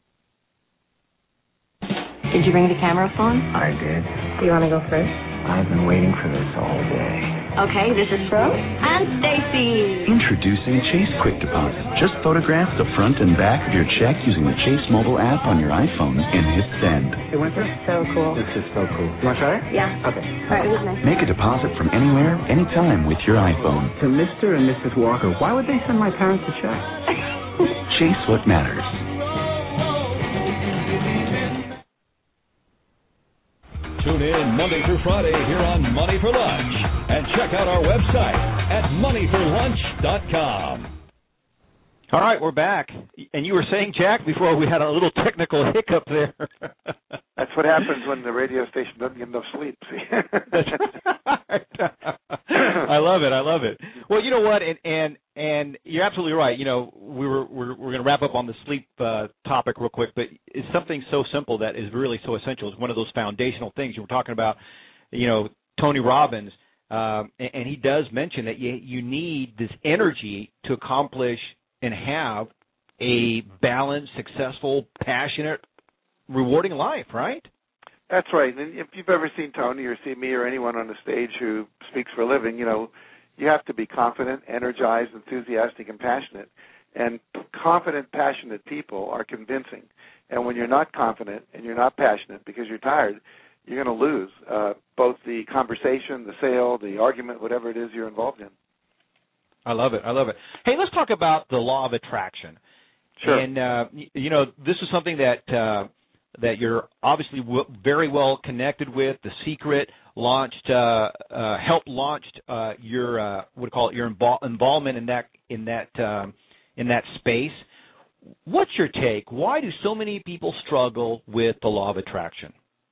Did you bring the camera phone?
I did.
Do you want to go first?
I've been waiting for this all day.
Okay, this is Fro and Stacy.
Introducing Chase Quick Deposit. Just photograph the front and back of your check using the Chase mobile app on your iPhone and hit send.
It went through?
So cool.
This is so cool. You want to try it?
Yeah.
Okay.
All right, it was nice.
Make a deposit from anywhere, anytime with your iPhone.
To Mister and Missus Walker, why would they send my parents a check?
Chase what matters.
Tune in Monday through Friday here on Money for Lunch and check out our website at money for lunch dot com.
All right, we're back. And you were saying, Jack, before we had a little technical hiccup there.
That's what happens when the radio station doesn't get enough sleep.
I love it. I love it. Well, you know what, and and and you're absolutely right. You know, we were we're we're going to wrap up on the sleep uh, topic real quick, but it's something so simple that is really so essential. It's one of those foundational things you were talking about. You know, Tony Robbins, um, and, and he does mention that you you need this energy to accomplish and have a balanced, successful, passionate, rewarding life, right?
That's right. And if you've ever seen Tony or seen me or anyone on the stage who speaks for a living, you know, you have to be confident, energized, enthusiastic, and passionate. And confident, passionate people are convincing. And when you're not confident and you're not passionate because you're tired, you're going to lose uh, both the conversation, the sale, the argument, whatever it is you're involved in.
I love it. I love it. Hey, let's talk about the law of attraction.
Sure.
And, uh, you know, this is something that uh, that you're obviously w- very well connected with. The Secret launched, uh, uh, helped launched uh, your, uh, what do you call it, your invol- involvement in that in that um, in that space. What's your take? Why do so many people struggle with the law of attraction?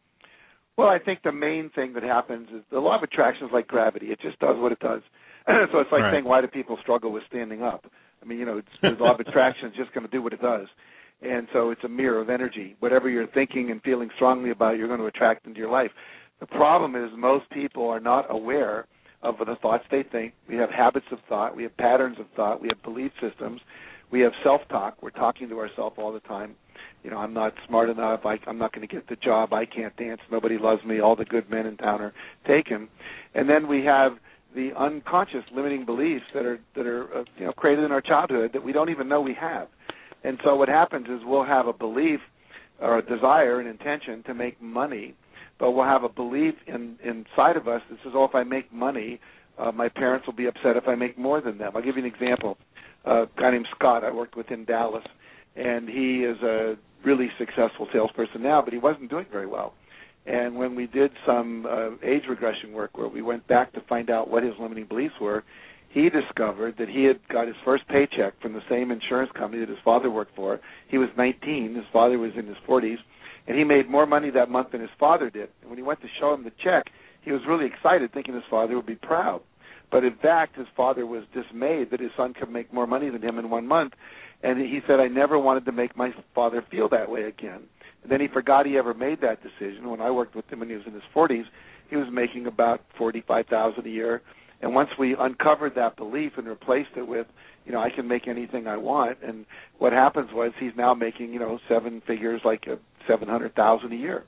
Well, I think the main thing that happens is the law of attraction is like gravity. It just does what it does. So it's like
right.
saying, why do people struggle with standing up? I mean, you know, it's, the law of attraction is just going to do what it does. And so it's a mirror of energy. Whatever you're thinking and feeling strongly about, you're going to attract into your life. The problem is most people are not aware of the thoughts they think. We have habits of thought. We have patterns of thought. We have belief systems. We have self-talk. We're talking to ourselves all the time. You know, I'm not smart enough. I, I'm not going to get the job. I can't dance. Nobody loves me. All the good men in town are taken. And then we have the unconscious limiting beliefs that are that are uh, you know created in our childhood that we don't even know we have. And so what happens is we'll have a belief or a desire, an intention to make money, but we'll have a belief in inside of us that says, oh, if I make money, uh, my parents will be upset if I make more than them. I'll give you an example. Uh, a guy named Scott I worked with in Dallas, and he is a really successful salesperson now, but he wasn't doing very well. And when we did some uh, age regression work where we went back to find out what his limiting beliefs were, he discovered that he had got his first paycheck from the same insurance company that his father worked for. He was nineteen. His father was in his forties. And he made more money that month than his father did. And when he went to show him the check, he was really excited, thinking his father would be proud. But in fact, his father was dismayed that his son could make more money than him in one month. And he said, I never wanted to make my father feel that way again. And then he forgot he ever made that decision. When I worked with him when he was in his forties, he was making about forty-five thousand dollars a year. And once we uncovered that belief and replaced it with, you know, I can make anything I want, and what happens was he's now making, you know, seven figures, like a seven hundred thousand dollars a year.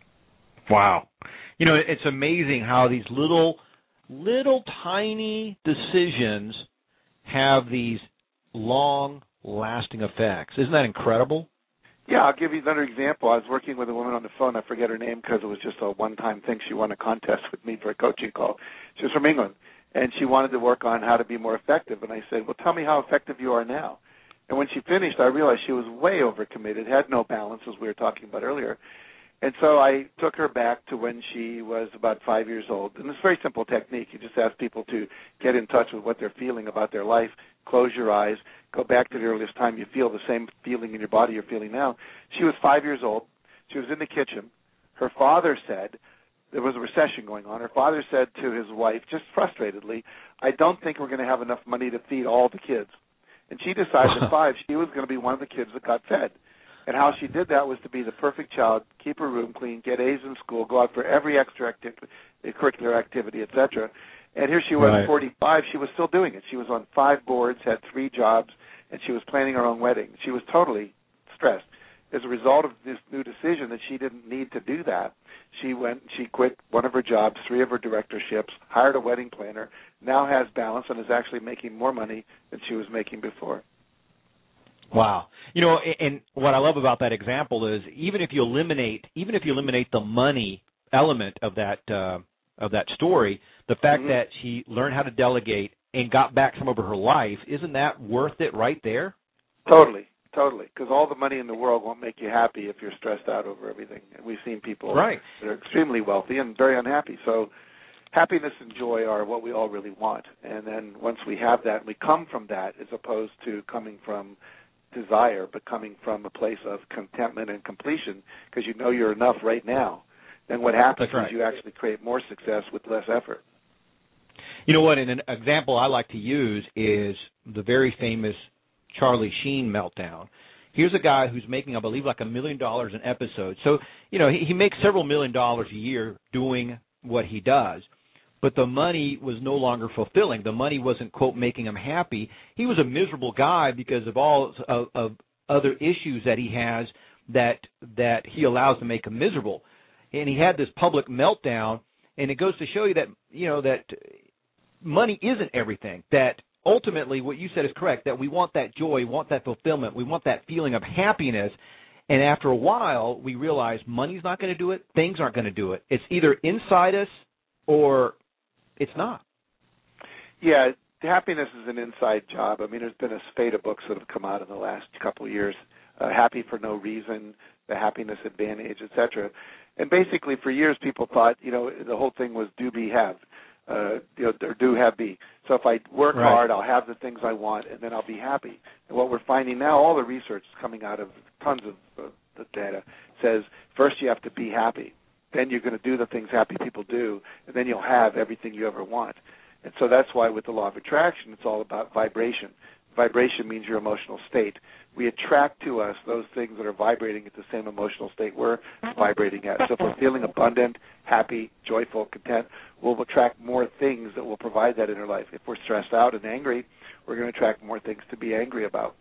Wow. You know, it's amazing how these little, little tiny decisions have these long-lasting effects. Isn't that incredible?
Yeah, I'll give you another example. I was working with a woman on the phone. I forget her name because it was just a one-time thing. She won a contest with me for a coaching call. She was from England, and she wanted to work on how to be more effective. And I said, well, tell me how effective you are now. And when she finished, I realized she was way overcommitted, had no balance, as we were talking about earlier. And so I took her back to when she was about five years old. And it's a very simple technique. You just ask people to get in touch with what they're feeling about their life, close your eyes, go back to the earliest time you feel the same feeling in your body you're feeling now. She was five years old. She was in the kitchen. Her father said, there was a recession going on. Her father said to his wife, just frustratedly, I don't think we're going to have enough money to feed all the kids. And she decided at five she was going to be one of the kids that got fed. And how she did that was to be the perfect child, keep her room clean, get A's in school, go out for every extracurricular activity, et cetera. And here she was, right. forty-five, she was still doing it. She was on five boards, had three jobs, and she was planning her own wedding. She was totally stressed. As a result of this new decision that she didn't need to do that, she went, she quit one of her jobs, three of her directorships, hired a wedding planner, now has balance and is actually making more money than she was making before.
Wow. You know, and what I love about that example is even if you eliminate, even if you eliminate the money element of that uh, of that story, the fact mm-hmm. that she learned how to delegate and got back some of her life, isn't that worth it right there?
Totally. Totally, because all the money in the world won't make you happy if you're stressed out over everything. And we've seen people
right.
that are extremely wealthy and very unhappy. So happiness and joy are what we all really want. And then once we have that, we come from that as opposed to coming from desire, but coming from a place of contentment and completion because you know you're enough right now. Then what happens
That's right.
is you actually create more success with less effort.
You know what, and an example I like to use is the very famous Charlie Sheen meltdown. Here's a guy who's making, I believe, like a million dollars an episode. So, you know, he, he makes several million dollars a year doing what he does. But the money was no longer fulfilling. The money wasn't, quote, making him happy. He was a miserable guy because of all of, of other issues that he has that that he allows to make him miserable. And he had this public meltdown, and it goes to show you that, you know, that money isn't everything, that ultimately, what you said is correct, that we want that joy, we want that fulfillment, we want that feeling of happiness, and after a while, we realize money's not going to do it, things aren't going to do it. It's either inside us or it's not.
Yeah, happiness is an inside job. I mean, there's been a spate of books that have come out in the last couple of years, uh, Happy for No Reason, The Happiness Advantage, et cetera. And basically, for years, people thought, you know, the whole thing was do, be, have. Uh, you know, or do, have, be. So if I work
right.
hard, I'll have the things I want, and then I'll be happy. And what we're finding now, all the research coming out of tons of uh, the data says first you have to be happy. Then you're going to do the things happy people do, and then you'll have everything you ever want. And so that's why with the law of attraction, it's all about vibration. Vibration means your emotional state. We attract to us those things that are vibrating at the same emotional state we're vibrating at. So if we're feeling abundant, happy, joyful, content, we'll attract more things that will provide that in our life. If we're stressed out and angry, we're going to attract more things to be angry about.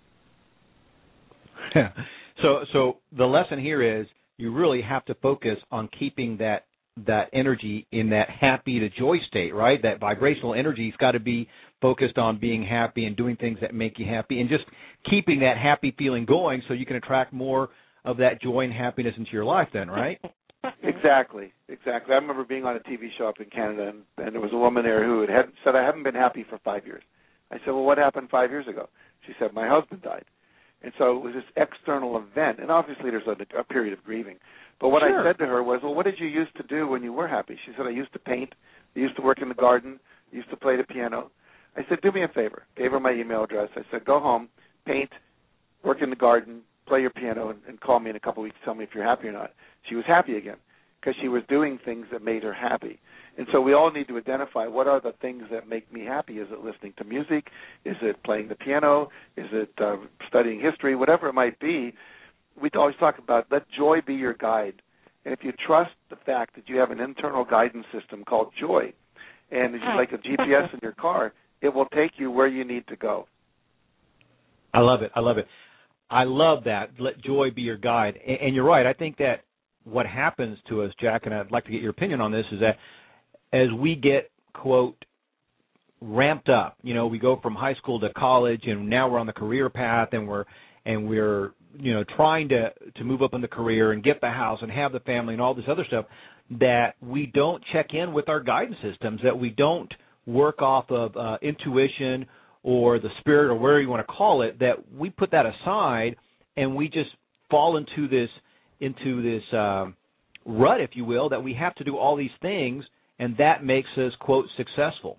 so so the lesson here is you really have to focus on keeping that that energy in that happy to joy state, right? That vibrational energy's got to be focused on being happy and doing things that make you happy and just keeping that happy feeling going so you can attract more of that joy and happiness into your life then, right?
Exactly, exactly. I remember being on a T V show up in Canada, and, and there was a woman there who had, had said, I haven't been happy for five years. I said, well, what happened five years ago? She said, my husband died. And so it was this external event, and obviously there's a, a period of grieving. But what sure. I said to her was, well, what did you used to do when you were happy? She said, I used to paint, I used to work in the garden, I used to play the piano. I said, do me a favor. Gave her my email address. I said, go home, paint, work in the garden, play your piano, and, and call me in a couple of weeks to tell me if you're happy or not. She was happy again because she was doing things that made her happy. And so we all need to identify what are the things that make me happy. Is it listening to music? Is it playing the piano? Is it uh, studying history? Whatever it might be, we always talk about let joy be your guide. And if you trust the fact that you have an internal guidance system called joy, and it's like a G P S in your car, it will take you where you need to go.
I love it. I love it. I love that. Let joy be your guide. And, and you're right. I think that what happens to us, Jack, and I'd like to get your opinion on this, is that as we get, quote, ramped up, you know, we go from high school to college, and now we're on the career path, and we're and we're you know trying to to move up in the career and get the house and have the family and all this other stuff, that we don't check in with our guidance systems, that we don't work off of uh, intuition or the spirit or whatever you want to call it, that we put that aside and we just fall into this into this um, rut, if you will, that we have to do all these things, and that makes us, quote, successful.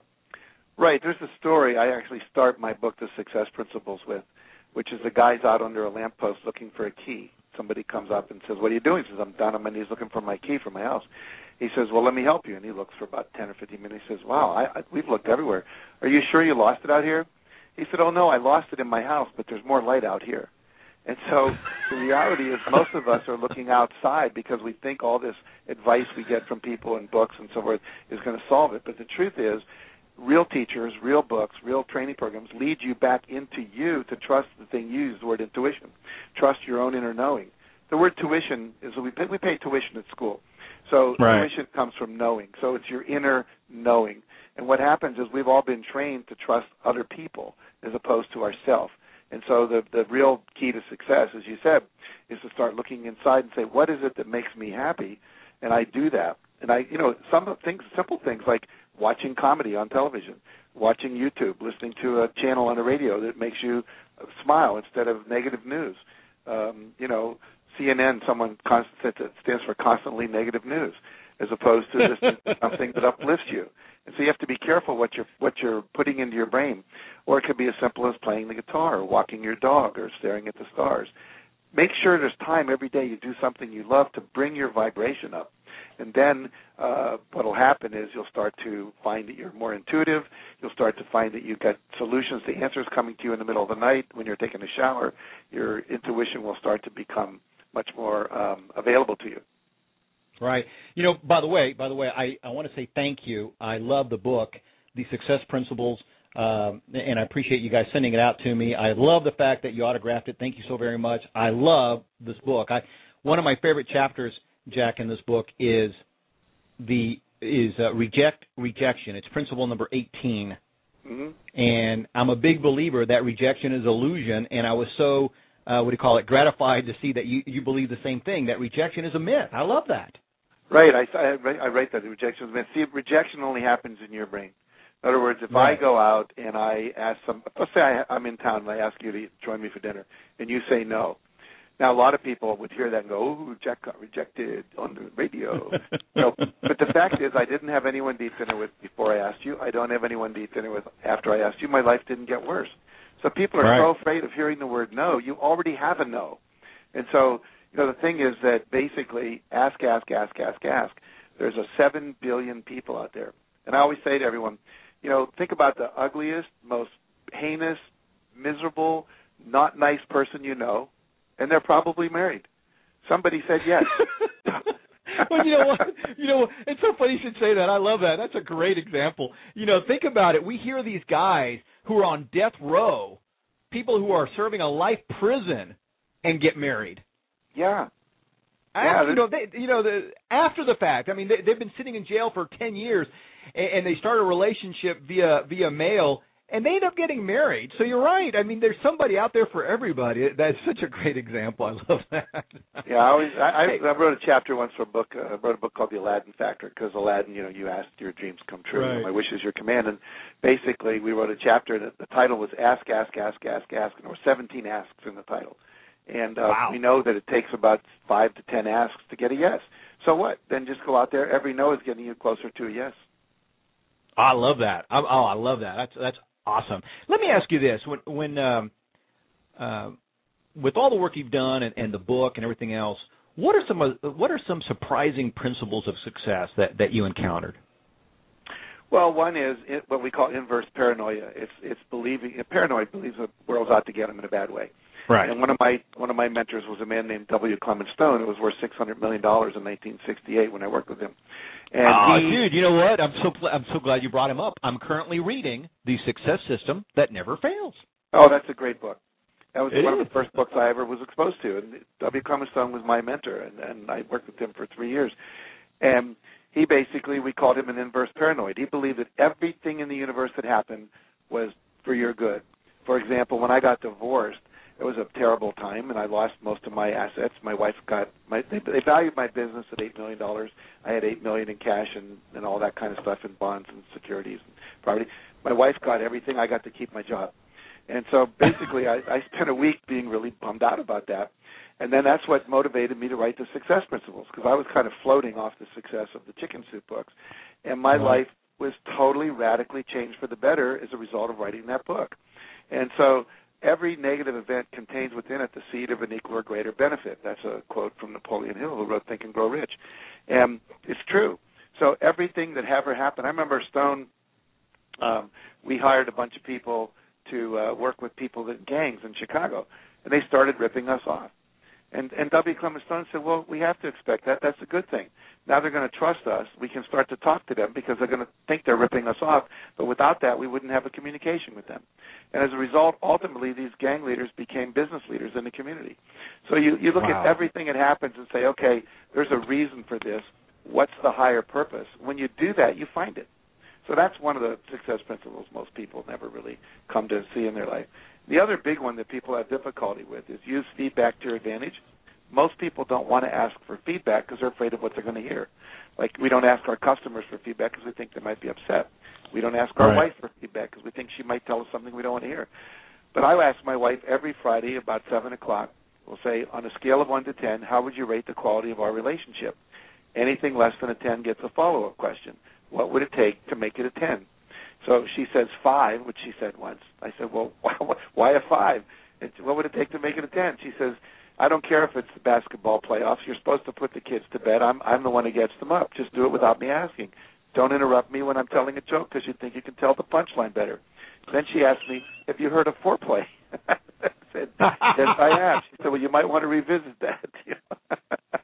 Right. There's a story I actually start my book, The Success Principles, with, which is the guy's out under a lamppost looking for a key. Somebody comes up and says, what are you doing? He says, I'm down on my knees looking for my key for my house. He says, well, let me help you. And he looks for about ten or fifteen minutes. He says, wow, I, I, we've looked everywhere. Are you sure you lost it out here? He said, oh, no, I lost it in my house, but there's more light out here. And so the reality is most of us are looking outside because we think all this advice we get from people and books and so forth is going to solve it. But the truth is, real teachers, real books, real training programs lead you back into you to trust the thing you use, the word intuition. Trust your own inner knowing. The word tuition is we pay, we pay tuition at school. So right. Tuition comes from knowing. So it's your inner knowing. And what happens is we've all been trained to trust other people as opposed to ourselves. And so the the real key to success, as you said, is to start looking inside and say, what is it that makes me happy? And I do that. And I, you know, some things, simple things like watching comedy on television, watching YouTube, listening to a channel on the radio that makes you smile instead of negative news. Um, you know, C N N, someone constant, that stands for constantly negative news, as opposed to listening to something that uplifts you. And so you have to be careful what you're what you're putting into your brain. Or it could be as simple as playing the guitar or walking your dog or staring at the stars. Make sure there's time every day you do something you love to bring your vibration up. And then uh, what will happen is you'll start to find that you're more intuitive. You'll start to find that you've got solutions to answers coming to you in the middle of the night when you're taking a shower. Your intuition will start to become much more um, available to you.
Right. You know, by the way, by the way, I, I want to say thank you. I love the book, The Success Principles, um, and I appreciate you guys sending it out to me. I love the fact that you autographed it. Thank you so very much. I love this book. I one of my favorite chapters, Jack, in this book is the is uh, reject rejection. It's principle number eighteen,
mm-hmm.
and I'm a big believer that rejection is illusion. And I was so uh, what do you call it gratified to see that you you believe the same thing, that rejection is a myth. I love that.
Right, I, I, I write that rejection is a myth. See, rejection only happens in your brain. In other words, if right. I go out and I ask some, let's say I, I'm in town and I ask you to join me for dinner, and you say no. Now, a lot of people would hear that and go, "Oh, Jack got rejected on the radio." You know, but the fact is, I didn't have anyone to eat dinner with before I asked you. I don't have anyone to eat dinner with after I asked you. My life didn't get worse. So people are right. so afraid of hearing the word no. You already have a no, and so. You know, the thing is that basically ask, ask, ask, ask, ask. There's a seven billion people out there. And I always say to everyone, you know, think about the ugliest, most heinous, miserable, not nice person you know, and they're probably married. Somebody said yes.
Well, you know what? You know, it's so funny you should say that. I love that. That's a great example. You know, think about it. We hear these guys who are on death row, people who are serving a life prison, and get married.
Yeah.
After,
yeah
you know, they, you know, the, after the fact. I mean, they, they've been sitting in jail for ten years, and, and they start a relationship via via mail, and they end up getting married. So you're right. I mean, there's somebody out there for everybody. That's such a great example. I love that.
Yeah, I always. I, I, I wrote a chapter once for a book. Uh, I wrote a book called The Aladdin Factor because Aladdin, you know, you asked your dreams come true.
Right.
And my wish is your command. And basically, we wrote a chapter that the title was Ask, Ask, Ask, Ask, Ask, and there were seventeen asks in the title. And uh,
wow.
we know that it takes about five to ten asks to get a yes. So what? Then just go out there. Every no is getting you closer to a yes.
I love that. I, oh, I love that. That's that's awesome. Let me ask you this: when when um, uh, with all the work you've done and, and the book and everything else, what are some what are some surprising principles of success that, that you encountered?
Well, one is it, what we call inverse paranoia. It's it's believing paranoid believes the world's out to get him in a bad way.
Right.
And one of my one of my mentors was a man named W. Clement Stone, who was worth six hundred million dollars in nineteen sixty-eight when I worked with him. And
oh,
he,
dude, you know what? I'm so pl- I'm so glad you brought him up. I'm currently reading The Success System That Never Fails.
Oh, that's a great book. That was
it
one
is.
of the first books I ever was exposed to. And W. Clement Stone was my mentor, and, and I worked with him for three years. And he basically, we called him an inverse paranoid. He believed that everything in the universe that happened was for your good. For example, when I got divorced, it was a terrible time, and I lost most of my assets. My wife got my they, they valued my business at eight million dollars. I had eight million dollars in cash and, and all that kind of stuff in bonds and securities and property. My wife got everything. I got to keep my job. And so basically I, I spent a week being really bummed out about that. And then that's what motivated me to write the Success Principles, because I was kind of floating off the success of the Chicken Soup books. And my
Right.
life was totally radically changed for the better as a result of writing that book. And so every negative event contains within it the seed of an equal or greater benefit. That's a quote from Napoleon Hill, who wrote Think and Grow Rich. And it's true. So everything that ever happened, I remember Stone, um, we hired a bunch of people to uh, work with people in gangs in Chicago, and they started ripping us off. And, and W. Clement Stone said, well, we have to expect that. That's a good thing. Now they're going to trust us. We can start to talk to them because they're going to think they're ripping us off. But without that, we wouldn't have a communication with them. And as a result, ultimately, these gang leaders became business leaders in the community. So you, you look
Wow.
at everything that happens and say, okay, there's a reason for this. What's the higher purpose? When you do that, you find it. So that's one of the success principles most people never really come to see in their life. The other big one that people have difficulty with is use feedback to your advantage. Most people don't want to ask for feedback because they're afraid of what they're going to hear. Like, we don't ask our customers for feedback because we think they might be upset. We don't ask our
Right.
wife for feedback because we think she might tell us something we don't want to hear. But I ask my wife every Friday about seven o'clock, we'll say, on a scale of one to ten, how would you rate the quality of our relationship? Anything less than a ten gets a follow-up question. What would it take to make it a ten? So she says five, which she said once. I said, well, why a five? And what would it take to make it a ten? She says, I don't care if it's the basketball playoffs. You're supposed to put the kids to bed. I'm I'm the one who gets them up. Just do it without me asking. Don't interrupt me when I'm telling a joke because you think you can tell the punchline better. Then she asked me, have you heard of foreplay? I said, yes, I have. She said, well, you might want to revisit that. You know?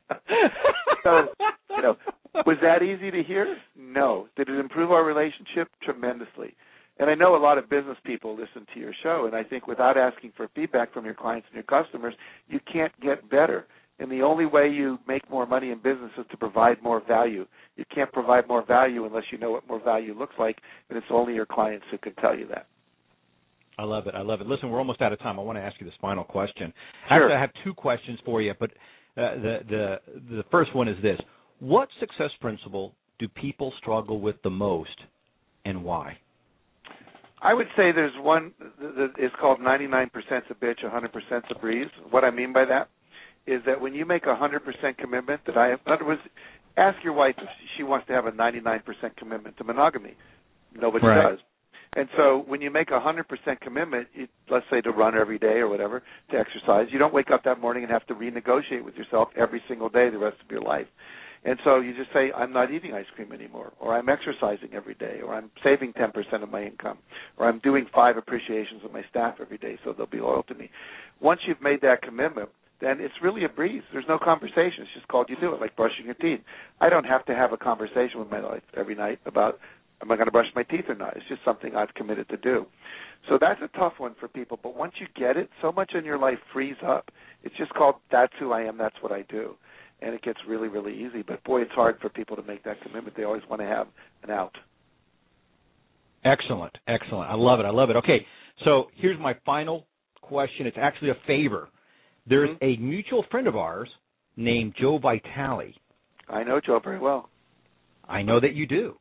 So, you know, was that easy to hear? No. Did it improve our relationship? Tremendously. And I know a lot of business people listen to your show, and I think without asking for feedback from your clients and your customers, you can't get better. And the only way you make more money in business is to provide more value. You can't provide more value unless you know what more value looks like, and it's only your clients who can tell you that.
I love it. I love it. Listen, we're almost out of time. I want to ask you this final question.
Sure.
Actually, I have two questions for you, but uh, the the the first one is this: what success principle do people struggle with the most, and why?
I would say there's one that is called ninety-nine percent a bitch, one hundred percent a breeze. What I mean by that is that when you make a one hundred percent commitment, that I have, in other words, ask your wife if she wants to have a ninety-nine percent commitment to monogamy. Nobody
Right.
does. And so when you make a one hundred percent commitment, you, let's say to run every day or whatever, to exercise, you don't wake up that morning and have to renegotiate with yourself every single day the rest of your life. And so you just say, I'm not eating ice cream anymore, or I'm exercising every day, or I'm saving ten percent of my income, or I'm doing five appreciations of my staff every day so they'll be loyal to me. Once you've made that commitment, then it's really a breeze. There's no conversation. It's just called you do it, like brushing your teeth. I don't have to have a conversation with my wife every night about, am I going to brush my teeth or not? It's just something I've committed to do. So that's a tough one for people. But once you get it, so much in your life frees up. It's just called that's who I am, that's what I do. And it gets really, really easy. But, boy, it's hard for people to make that commitment. They always want to have an out.
Excellent. Excellent. I love it. I love it. Okay, so here's my final question. It's actually a favor. There's
Mm-hmm.
a mutual friend of ours named Joe Vitale.
I know Joe very well.
I know that you do.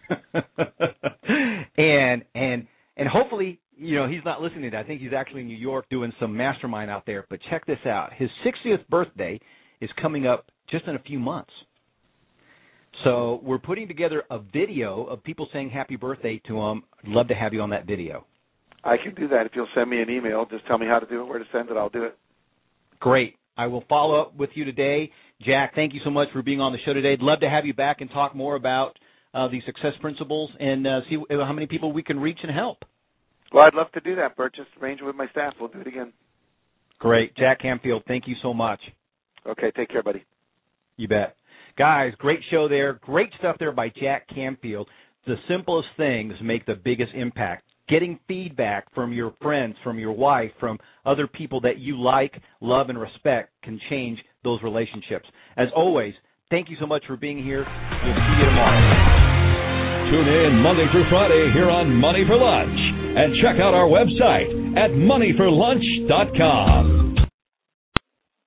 and and and hopefully, you know, he's not listening to that. I think he's actually in New York doing some mastermind out there. But check this out. His sixtieth birthday is coming up just in a few months. So we're putting together a video of people saying happy birthday to him. I'd love to have you on that video.
I can do that. If you'll send me an email, just tell me how to do it, where to send it, I'll do it.
Great. I will follow up with you today. Jack, thank you so much for being on the show today. I'd love to have you back and talk more about uh, the success principles and uh, see how many people we can reach and help.
Well, I'd love to do that, Bert. Just arrange it with my staff. We'll do it again.
Great. Jack Canfield, thank you so much.
Okay, take care, buddy.
You bet. Guys, great show there. Great stuff there by Jack Canfield. The simplest things make the biggest impact. Getting feedback from your friends, from your wife, from other people that you like, love, and respect can change those relationships. As always, thank you so much for being here. We'll see you tomorrow.
Tune in Monday through Friday here on Money for Lunch and check out our website at money for lunch dot com.